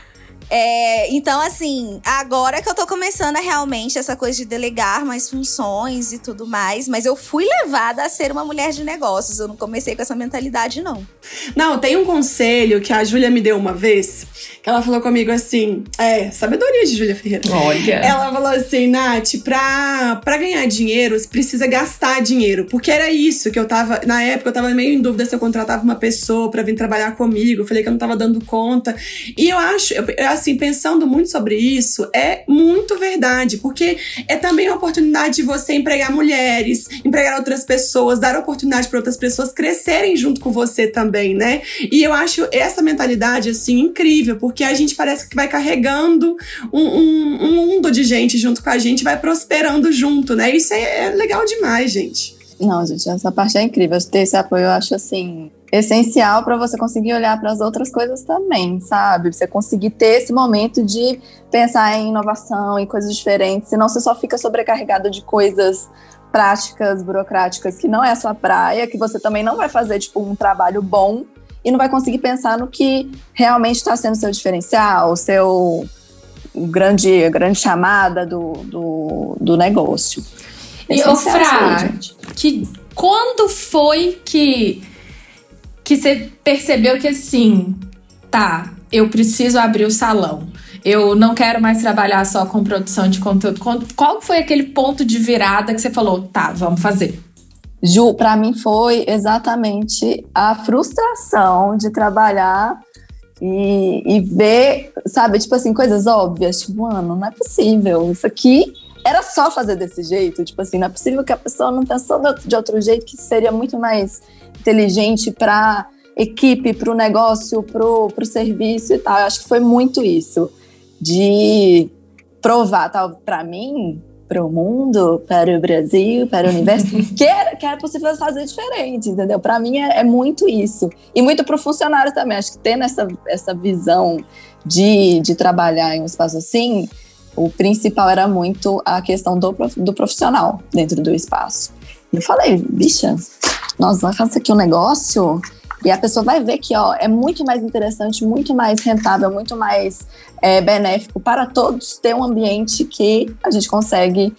É, então, assim, agora que eu tô começando a realmente essa coisa de delegar mais funções e tudo mais, mas eu fui levada a ser uma mulher de negócios. Eu não comecei com essa mentalidade, não. Não, tem um conselho que a Júlia me deu uma vez, que ela falou comigo assim, é, sabedoria de Júlia Ferreira. Olha. Ela falou assim, Nath, pra, pra ganhar dinheiro, você precisa gastar dinheiro. Porque era isso que eu tava, na época eu tava meio em dúvida se eu contratava uma pessoa pra vir trabalhar comigo. Eu falei que eu não tava dando conta. E eu acho, eu, assim, pensando muito sobre isso, é muito verdade. Porque é também uma oportunidade de você empregar mulheres, empregar outras pessoas, dar oportunidade para outras pessoas crescerem junto com você também, né? E eu acho essa mentalidade, assim, incrível, porque a gente parece que vai carregando um, um, um mundo de gente junto com a gente, vai prosperando junto, né? Isso é, é legal demais, gente. Não, gente, essa parte é incrível. Ter esse apoio eu acho, assim, essencial para você conseguir olhar para as outras coisas também, sabe? Você conseguir ter esse momento de pensar em inovação, em coisas diferentes, senão você só fica sobrecarregado de coisas práticas, burocráticas, que não é a sua praia, que você também não vai fazer, tipo, um trabalho bom e não vai conseguir pensar no que realmente está sendo seu diferencial, o seu o grande, a grande chamada do, do, do negócio. E, ô, Fra, que, quando foi que, que você percebeu que, assim, tá, eu preciso abrir o salão, eu não quero mais trabalhar só com produção de conteúdo. Qual foi aquele ponto de virada que você falou, tá, vamos fazer? Ju, pra mim foi exatamente a frustração de trabalhar e, e ver, sabe, tipo assim, coisas óbvias, tipo, mano, não é possível, isso aqui era só fazer desse jeito, tipo assim, não é possível que a pessoa não pensou de outro jeito que seria muito mais inteligente pra equipe, pro negócio, pro, pro serviço e tal. Eu acho que foi muito isso, de provar, tal, pra mim, pro mundo, para o Brasil, para o universo, que era, que era possível fazer diferente, entendeu? Pra mim é, é muito isso. E muito pro funcionário também. Acho que tendo essa, essa visão de, de trabalhar em um espaço assim, o principal era muito a questão do, do profissional dentro do espaço. E eu falei, bicha, nós vamos fazer aqui um negócio e a pessoa vai ver que, ó, é muito mais interessante, muito mais rentável, muito mais é, benéfico para todos ter um ambiente que a gente consegue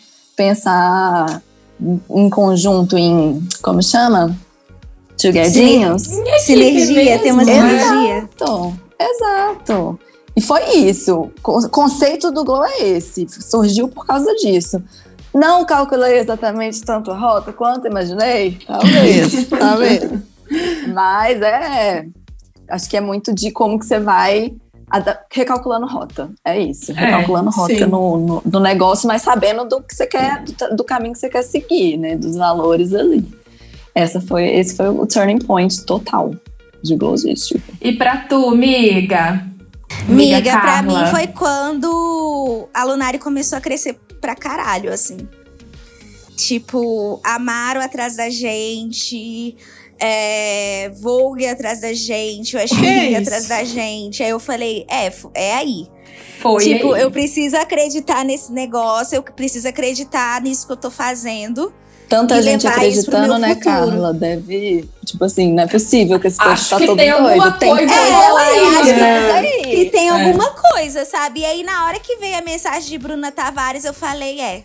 pensar em conjunto, em, como chama? Togethinhos? Sinergia, tem uma sinergia. Exato, exato. E foi isso. O conceito do Glow é esse. Surgiu por causa disso. Não calculei exatamente tanto a rota quanto imaginei. Talvez, talvez. Mas é... Acho que é muito de como que você vai recalculando rota. É isso. Recalculando é, rota no, no, no negócio, mas sabendo do que você quer, do, do caminho que você quer seguir, né? Dos valores ali. Essa foi, esse foi o turning point total de Glow District. E pra tu, miga? Miga, Miga pra Carla. mim foi quando a Lunari começou a crescer pra caralho, assim. Tipo, Amaro atrás da gente, é, Vogue atrás da gente, o Ashwin atrás da gente. Aí eu falei, é, é aí. Foi Tipo, aí. eu preciso acreditar nesse negócio, eu preciso acreditar nisso que eu tô fazendo. Tanta E gente levar isso pro acreditando, meu né, futuro. Carla? Deve, tipo assim, não é possível que esse povo Acho tá que todo tem doido. alguma Tem coisa coisa É, eu aí, acho que- né? Aí. Que tem É. alguma coisa, sabe? E aí, na hora que veio a mensagem de Bruna Tavares, eu falei, é.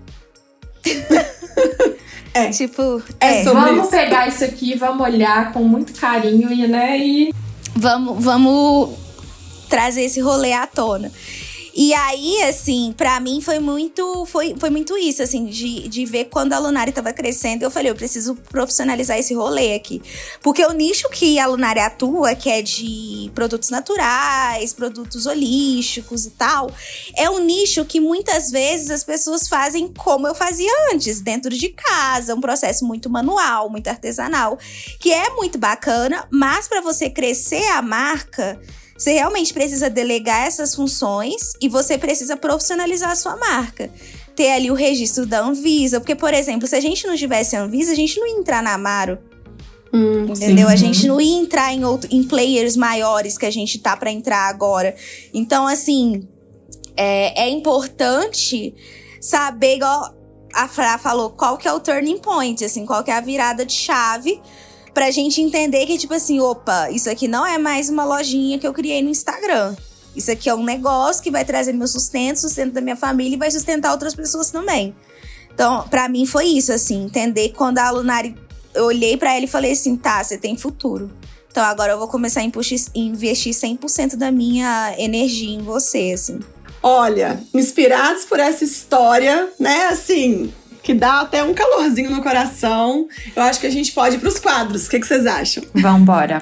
É. Tipo, É é. sobre Vamos isso. pegar isso aqui, vamos olhar com muito carinho e, né, e... Vamos, vamos trazer esse rolê à tona. E aí, assim, pra mim foi muito, foi, foi muito isso, assim, de, de ver quando a Lunari tava crescendo. Eu falei, eu preciso profissionalizar esse rolê aqui. Porque o nicho que a Lunari atua, que é de produtos naturais, produtos holísticos e tal, é um nicho que muitas vezes as pessoas fazem como eu fazia antes, dentro de casa. Um processo muito manual, muito artesanal, que é muito bacana, mas pra você crescer a marca, Você realmente precisa delegar essas funções e você precisa profissionalizar a sua marca. Ter ali o registro da Anvisa. Porque, por exemplo, se a gente não tivesse a Anvisa, a gente não ia entrar na Amaro. Hum, entendeu? Sim. A gente não ia entrar em, outro, em players maiores que a gente tá pra entrar agora. Então, assim, é, é importante saber, igual a Fra falou, qual que é o turning point, assim, qual que é a virada de chave pra gente entender que, tipo assim, opa, isso aqui não é mais uma lojinha que eu criei no Instagram. Isso aqui é um negócio que vai trazer meu sustento, sustento da minha família e vai sustentar outras pessoas também. Então, pra mim foi isso, assim, entender quando a Lunari, eu olhei pra ela e falei assim, tá, você tem futuro. Então agora eu vou começar a investir cem por cento da minha energia em você, assim. Olha, inspirados por essa história, né, assim, que dá até um calorzinho no coração, eu acho que a gente pode ir pros quadros. O que, que vocês acham? Vambora.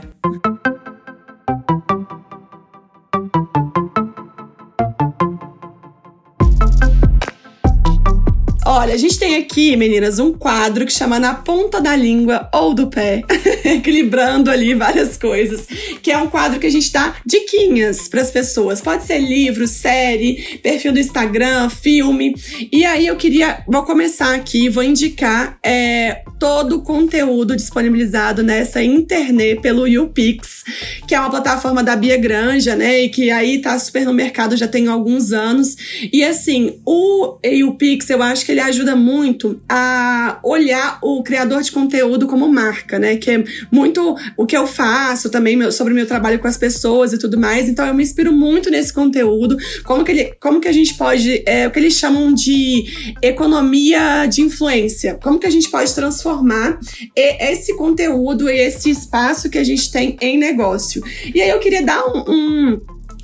Olha, a gente tem aqui, meninas, um quadro que chama Na Ponta da Língua ou do Pé, equilibrando ali várias coisas, que é um quadro que a gente dá diquinhas para as pessoas. Pode ser livro, série, perfil do Instagram, filme. E aí eu queria, vou começar aqui, vou indicar é, todo o conteúdo disponibilizado nessa internet pelo YouPix, que é uma plataforma da Bia Granja, né, e que aí tá super no mercado já tem alguns anos. E assim, o YouPix, eu acho que ele ajuda muito a olhar o criador de conteúdo como marca, né? Que é muito o que eu faço também meu, sobre o meu trabalho com as pessoas e tudo mais. Então eu me inspiro muito nesse conteúdo. Como que, ele, como que a gente pode... É, o que eles chamam de economia de influência. Como que a gente pode transformar esse conteúdo e esse espaço que a gente tem em negócio. E aí eu queria dar um, um,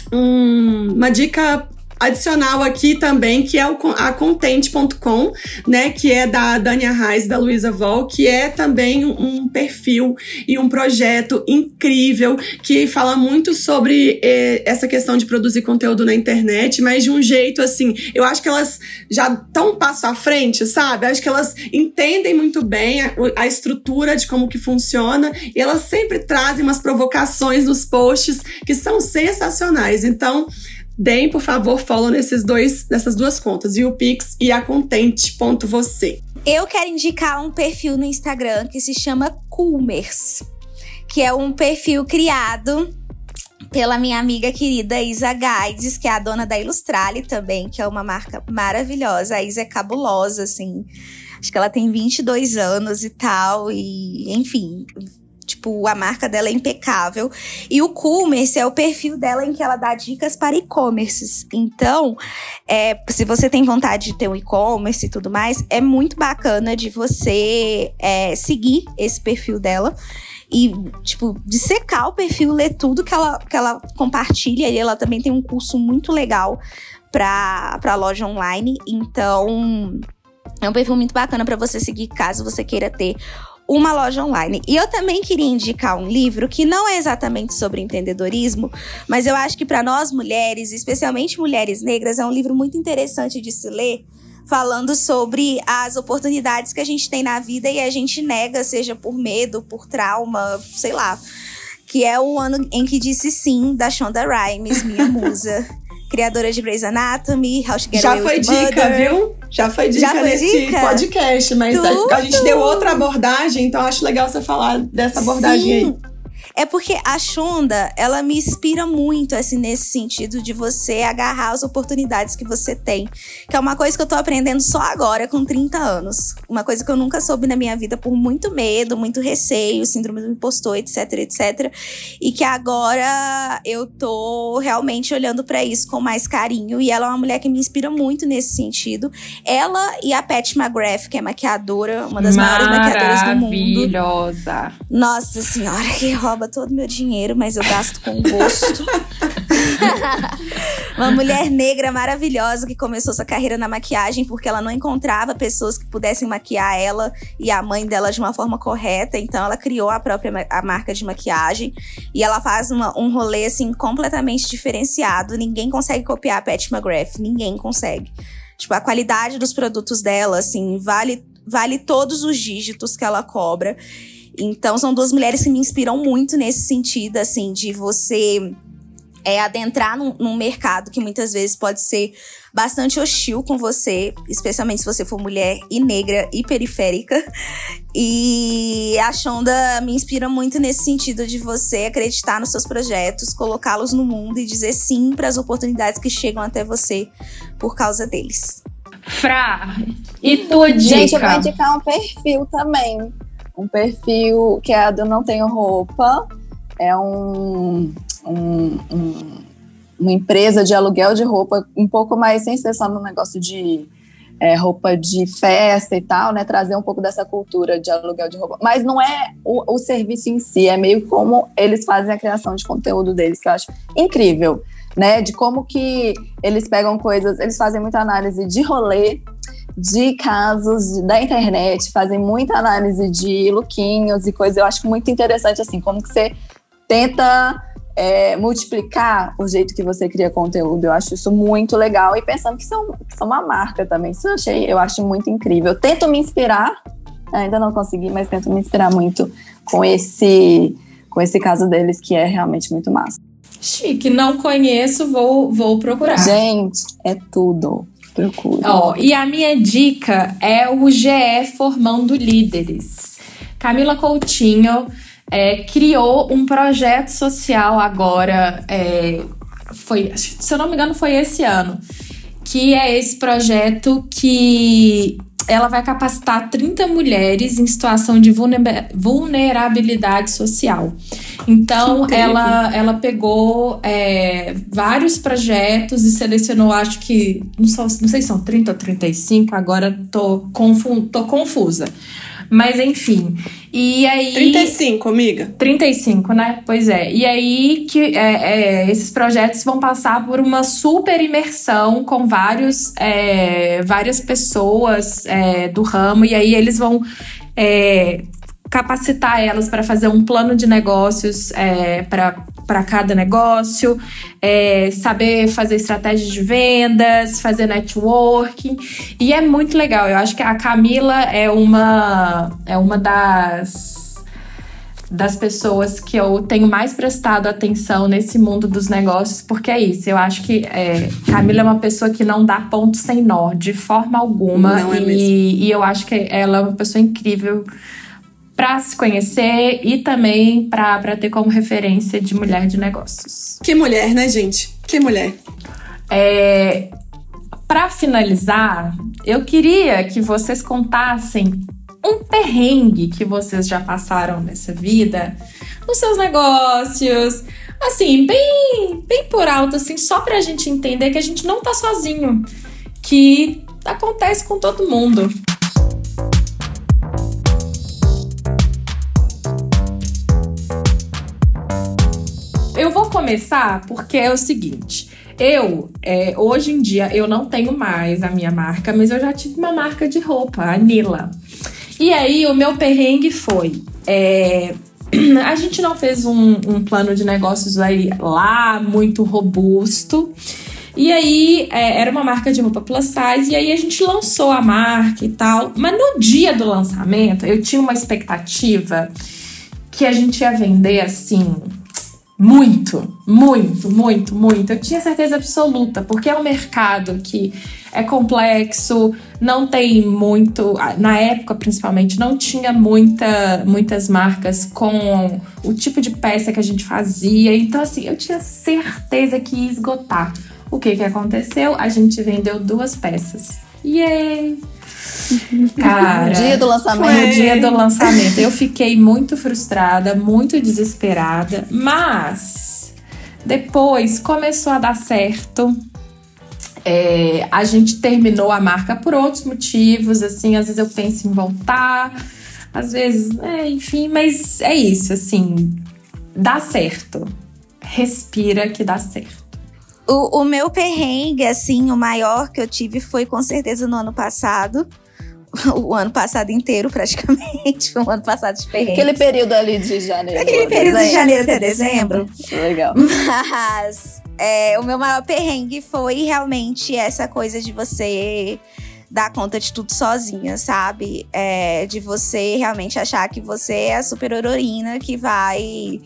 um, uma dica adicional aqui também, que é o, a Content ponto com, né, que é da Dania Reis, da Luísa Vol, que é também um, um perfil e um projeto incrível que fala muito sobre eh, essa questão de produzir conteúdo na internet, mas de um jeito assim, eu acho que elas já estão um passo à frente, sabe? Acho que elas entendem muito bem a, a estrutura de como que funciona e elas sempre trazem umas provocações nos posts que são sensacionais. Então, deem, por favor, follow nesses dois, nessas duas contas, YouPix e a Content ponto você. Eu quero indicar um perfil no Instagram que se chama Coomers, que é um perfil criado pela minha amiga querida Isa Gaides, que é a dona da Ilustrale também, que é uma marca maravilhosa. A Isa é cabulosa, assim. Acho que ela tem vinte e dois anos e tal, e enfim... Tipo, a marca dela é impecável. E o Coomers é o perfil dela em que ela dá dicas para e-commerces. Então, é, se você tem vontade de ter um e-commerce e tudo mais, é muito bacana de você é, seguir esse perfil dela. E, tipo, dissecar o perfil, ler tudo que ela, que ela compartilha. E ela também tem um curso muito legal para para loja online. Então, é um perfil muito bacana para você seguir caso você queira ter uma loja online. E eu também queria indicar um livro que não é exatamente sobre empreendedorismo, mas eu acho que para nós mulheres, especialmente mulheres negras, é um livro muito interessante de se ler, falando sobre as oportunidades que a gente tem na vida e a gente nega, seja por medo, por trauma, sei lá. Que é o ano em que disse sim, da Shonda Rhimes, minha musa. Criadora de Grey's Anatomy, How to Get Já Away foi with dica, Murder. viu? Já foi dica Já foi nesse dica? podcast, mas Tudo. a, a gente deu outra abordagem, então acho legal você falar dessa abordagem Sim. aí. É porque a Shonda, ela me inspira muito, assim, nesse sentido de você agarrar as oportunidades que você tem. Que é uma coisa que eu tô aprendendo só agora, com trinta anos. Uma coisa que eu nunca soube na minha vida por muito medo, muito receio, síndrome do impostor, etc, etcétera. E que agora eu tô realmente olhando pra isso com mais carinho. E ela é uma mulher que me inspira muito nesse sentido. Ela e a Pat McGrath, que é maquiadora, uma das maiores maquiadoras do mundo. Maravilhosa. Nossa senhora, que rouba todo o meu dinheiro, mas eu gasto com gosto. Uma mulher negra maravilhosa que começou sua carreira na maquiagem porque ela não encontrava pessoas que pudessem maquiar ela e a mãe dela de uma forma correta. Então ela criou a própria a marca de maquiagem e ela faz uma, um rolê assim completamente diferenciado. Ninguém consegue copiar a Pat McGrath, ninguém consegue. Tipo, a qualidade dos produtos dela, assim, vale, vale todos os dígitos que ela cobra. Então, são duas mulheres que me inspiram muito nesse sentido, assim, de você é adentrar num, num mercado que muitas vezes pode ser bastante hostil com você, especialmente se você for mulher e negra e periférica. E a Shonda me inspira muito nesse sentido de você acreditar nos seus projetos, colocá-los no mundo e dizer sim para as oportunidades que chegam até você por causa deles. Fra, e tua dica? Gente, eu vou indicar um perfil também. Um perfil que é do Não Tenho Roupa. É um... Um, um, uma empresa de aluguel de roupa um pouco mais, sem ser só no negócio de é, roupa de festa e tal, né, trazer um pouco dessa cultura de aluguel de roupa, mas não é o, o serviço em si, é meio como eles fazem a criação de conteúdo deles, que eu acho incrível, né, de como que eles pegam coisas, eles fazem muita análise de rolê, de casos da internet, fazem muita análise de lookinhos e coisas, eu acho muito interessante, assim, como que você tenta É, multiplicar o jeito que você cria conteúdo. Eu acho isso muito legal. E pensando que são, que são uma marca também. Isso eu achei, eu acho muito incrível. Eu tento me inspirar, ainda não consegui, mas tento me inspirar muito com esse, com esse caso deles, que é realmente muito massa. Chique, não conheço, vou, vou procurar. Gente, é tudo. Procura. Ó, e a minha dica é o G E Formando Líderes. Camila Coutinho É, criou um projeto social agora, é, foi, se eu não me engano foi esse ano, que é esse projeto que ela vai capacitar trinta mulheres em situação de vulnerabilidade social. Então, ela, ela pegou é, vários projetos e selecionou, acho que, não, só, não sei se são trinta ou trinta e cinco, agora tô, confu- tô confusa. Mas, enfim, e aí... trinta e cinco, amiga. trinta e cinco, né? Pois é. E aí, que é, é, esses projetos vão passar por uma super imersão com vários, é, várias pessoas é, do ramo. E aí, eles vão é, capacitar elas para fazer um plano de negócios é, para cada negócio, é, saber fazer estratégias de vendas, fazer networking. E é muito legal. Eu acho que a Camila é uma, é uma das, das pessoas que eu tenho mais prestado atenção nesse mundo dos negócios, porque é isso. Eu acho que é, Camila é uma pessoa que não dá ponto sem nó, de forma alguma. Não é e, mesmo. e eu acho que ela é uma pessoa incrível para se conhecer e também para ter como referência de mulher de negócios. Que mulher, né, gente? Que mulher. É, para finalizar, eu queria que vocês contassem um perrengue que vocês já passaram nessa vida, nos seus negócios, assim, bem, bem por alto, assim, só pra gente entender que a gente não tá sozinho, que acontece com todo mundo. Eu vou começar porque é o seguinte, eu, é, hoje em dia, eu não tenho mais a minha marca, mas eu já tive uma marca de roupa, a Nila. E aí, o meu perrengue foi, é, a gente não fez um, um plano de negócios aí lá muito robusto, e aí, é, era uma marca de roupa plus size, e aí a gente lançou a marca e tal, mas no dia do lançamento, eu tinha uma expectativa que a gente ia vender, assim... Muito, muito, muito, muito. Eu tinha certeza absoluta, porque é um mercado que é complexo, não tem muito... Na época, principalmente, não tinha muita, muitas marcas com o tipo de peça que a gente fazia. Então, assim, eu tinha certeza que ia esgotar. O que que aconteceu? A gente vendeu duas peças. Yay! Cara, no dia do lançamento. Foi no dia do lançamento. Eu fiquei muito frustrada, muito desesperada, mas depois começou a dar certo. É, a gente terminou a marca por outros motivos, assim, às vezes eu penso em voltar, às vezes, é, enfim, mas é isso, assim, dá certo. Respira que dá certo. O, o meu perrengue, assim, o maior que eu tive foi com certeza no ano passado. O ano passado inteiro, praticamente. Foi um ano passado de perrengue. Aquele período ali de janeiro. Aquele período de janeiro até dezembro. Legal. Mas é, o meu maior perrengue foi realmente essa coisa de você dar conta de tudo sozinha, sabe? É, de você realmente achar que você é a super heroína que vai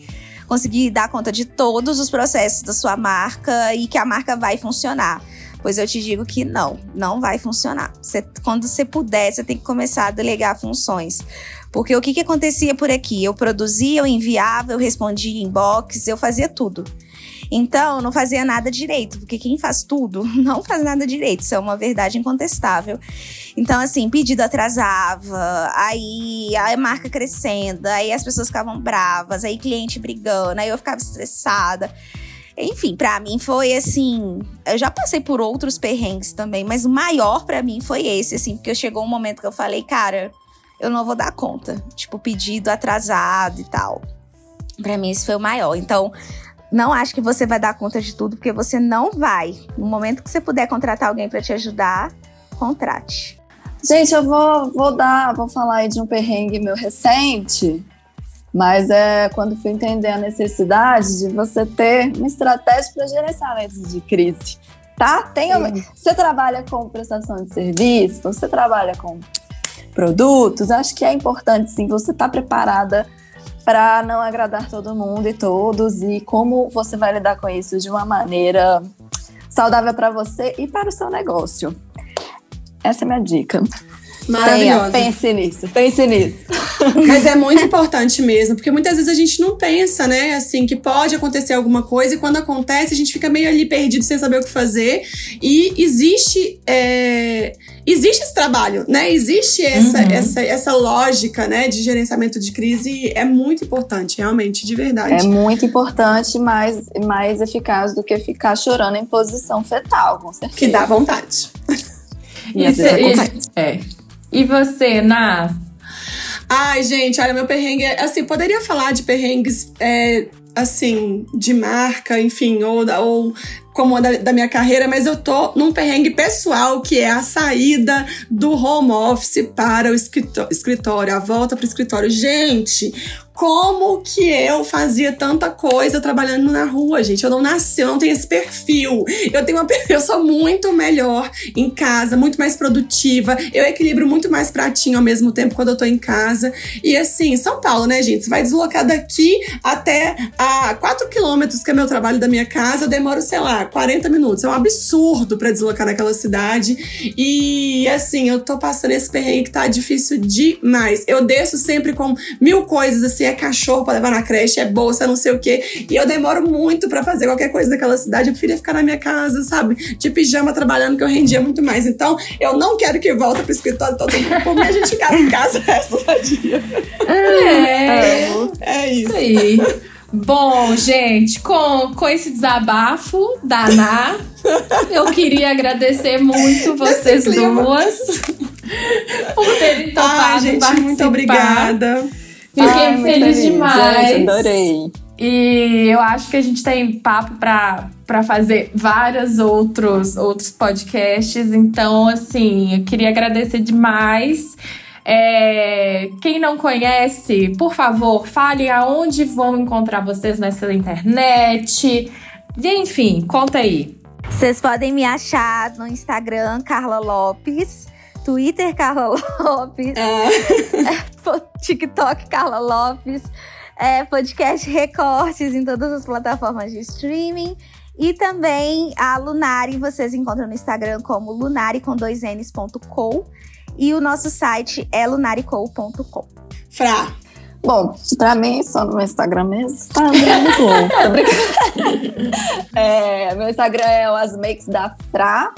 conseguir dar conta de todos os processos da sua marca e que a marca vai funcionar. Pois eu te digo que não, não vai funcionar. Você, quando você puder, você tem que começar a delegar funções. Porque o que, que acontecia por aqui? Eu produzia, eu enviava, eu respondia em inbox, eu fazia tudo. Então, não fazia nada direito, porque quem faz tudo não faz nada direito. Isso é uma verdade incontestável. Então, assim, pedido atrasava, aí a marca crescendo, aí as pessoas ficavam bravas, aí cliente brigando, aí eu ficava estressada. Enfim, pra mim foi assim, eu já passei por outros perrengues também, mas o maior pra mim foi esse, assim, porque chegou um momento que eu falei, cara, eu não vou dar conta. Tipo, pedido atrasado e tal. Pra mim, esse foi o maior. Então, não acho que você vai dar conta de tudo, porque você não vai. No momento que você puder contratar alguém pra te ajudar, contrate. Gente, eu vou, vou dar, vou falar aí de um perrengue meu recente, mas é quando fui entender a necessidade de você ter uma estratégia para gerenciamento de crise, tá? Tem, você trabalha com prestação de serviço, você trabalha com produtos, acho que é importante sim você estar preparada para não agradar todo mundo e todos, e como você vai lidar com isso de uma maneira saudável para você e para o seu negócio. Essa é a minha dica. Maravilhosa. Tenha, pense nisso, pense nisso. Mas é muito importante mesmo, porque muitas vezes a gente não pensa, né, assim, que pode acontecer alguma coisa, e quando acontece a gente fica meio ali perdido sem saber o que fazer, e existe é, existe esse trabalho, né, existe essa, uhum. essa, essa lógica, né, de gerenciamento de crise, é muito importante, realmente, de verdade. É muito importante, mais, mais eficaz do que ficar chorando em posição fetal, com certeza. Que dá vontade. E, e, e, é. E você, Ná? Ai, gente, olha, meu perrengue, assim, poderia falar de perrengues, é, assim, de marca, enfim, ou, ou como da, da minha carreira, mas eu tô num perrengue pessoal, que é a saída do home office para o escritório, a volta para o escritório. Gente, como que eu fazia tanta coisa trabalhando na rua, gente? Eu não nasci, eu não tenho esse perfil. Eu tenho uma, eu sou muito melhor em casa, muito mais produtiva. Eu equilibro muito mais pratinho ao mesmo tempo quando eu tô em casa. E assim, São Paulo, né, gente? Você vai deslocar daqui até a quatro quilômetros, que é meu trabalho da minha casa, eu demoro, sei lá, quarenta minutos. É um absurdo pra deslocar naquela cidade. E assim, eu tô passando esse perrengue que tá difícil demais. Eu desço sempre com mil coisas, assim, é cachorro pra levar na creche, é bolsa, não sei o quê. E eu demoro muito pra fazer qualquer coisa daquela cidade. Eu preferia ficar na minha casa, sabe? De pijama, trabalhando, que eu rendia muito mais. Então, eu não quero que volte pro escritório todo mundo. Por mim, a gente ficar em casa o resto do dia. É, é isso. isso aí. Bom, gente, com, com esse desabafo da Ná, eu queria agradecer muito vocês duas por terem topado. Ai, gente, participar. Muito obrigada. Fiquei Ai, feliz demais. Gente, adorei. E eu acho que a gente tem papo pra, pra fazer vários outros, outros podcasts. Então, assim, eu queria agradecer demais. É, quem não conhece, por favor, fale aonde vão encontrar vocês nessa internet. E, enfim, conta aí. Vocês podem me achar no Instagram, Carla Lopes. Twitter, Carla Lopes. É. TikTok, Carla Lopes. É, podcast Recortes em todas as plataformas de streaming. E também a Lunari, vocês encontram no Instagram como lunari com dois n's ponto com. E o nosso site é lunarico ponto com. Fra. Bom, pra mim, só no meu Instagram mesmo, tá muito bom. Tô brincando. É, meu Instagram é o As Makes da Fra.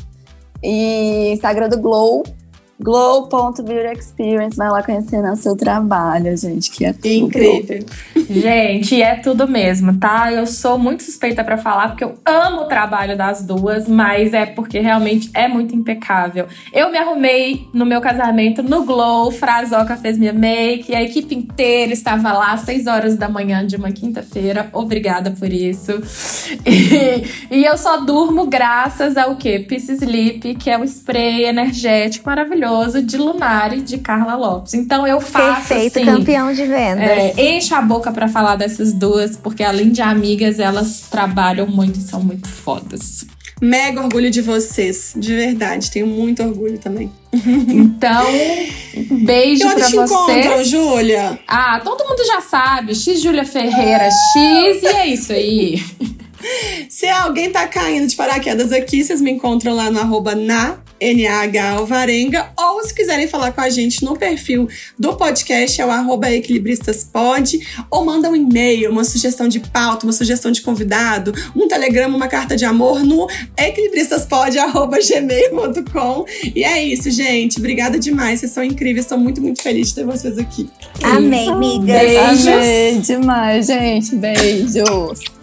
E Instagram do Glow, glow ponto beauty experience. Vai lá conhecer o seu trabalho, gente, que é tudo. Incrível. Gente, é tudo mesmo, tá? Eu sou muito suspeita pra falar, porque eu amo o trabalho das duas, mas é porque realmente é muito impecável. Eu me arrumei no meu casamento no Glow, Frazoca fez minha make, a equipe inteira estava lá às seis horas da manhã de uma quinta-feira. Obrigada por isso. E, e eu só durmo graças ao quê? Peace Sleep, que é o spray energético maravilhoso de Lunari, de Carla Lopes. Então eu faço Perfeito, assim, campeão de vendas. É, encho a boca pra falar dessas duas, porque além de amigas, elas trabalham muito e são muito fodas. Mega orgulho de vocês, de verdade. Tenho muito orgulho também. Então, um beijo pra vocês. Onde te encontram, Júlia? Ah, todo mundo já sabe. X Júlia Ferreira X, e é isso aí. Se alguém tá caindo de paraquedas aqui, vocês me encontram lá no arroba na N A H Alvarenga, ou se quiserem falar com a gente no perfil do podcast, é o arroba equilibristaspod, ou manda um e-mail, uma sugestão de pauta, uma sugestão de convidado, um telegrama, uma carta de amor no equilibristaspod arroba gmail ponto com. E é isso, gente. Obrigada demais. Vocês são incríveis. Estou muito, muito feliz de ter vocês aqui. Amém, amigas. Beijos. Amei demais, gente. Beijos.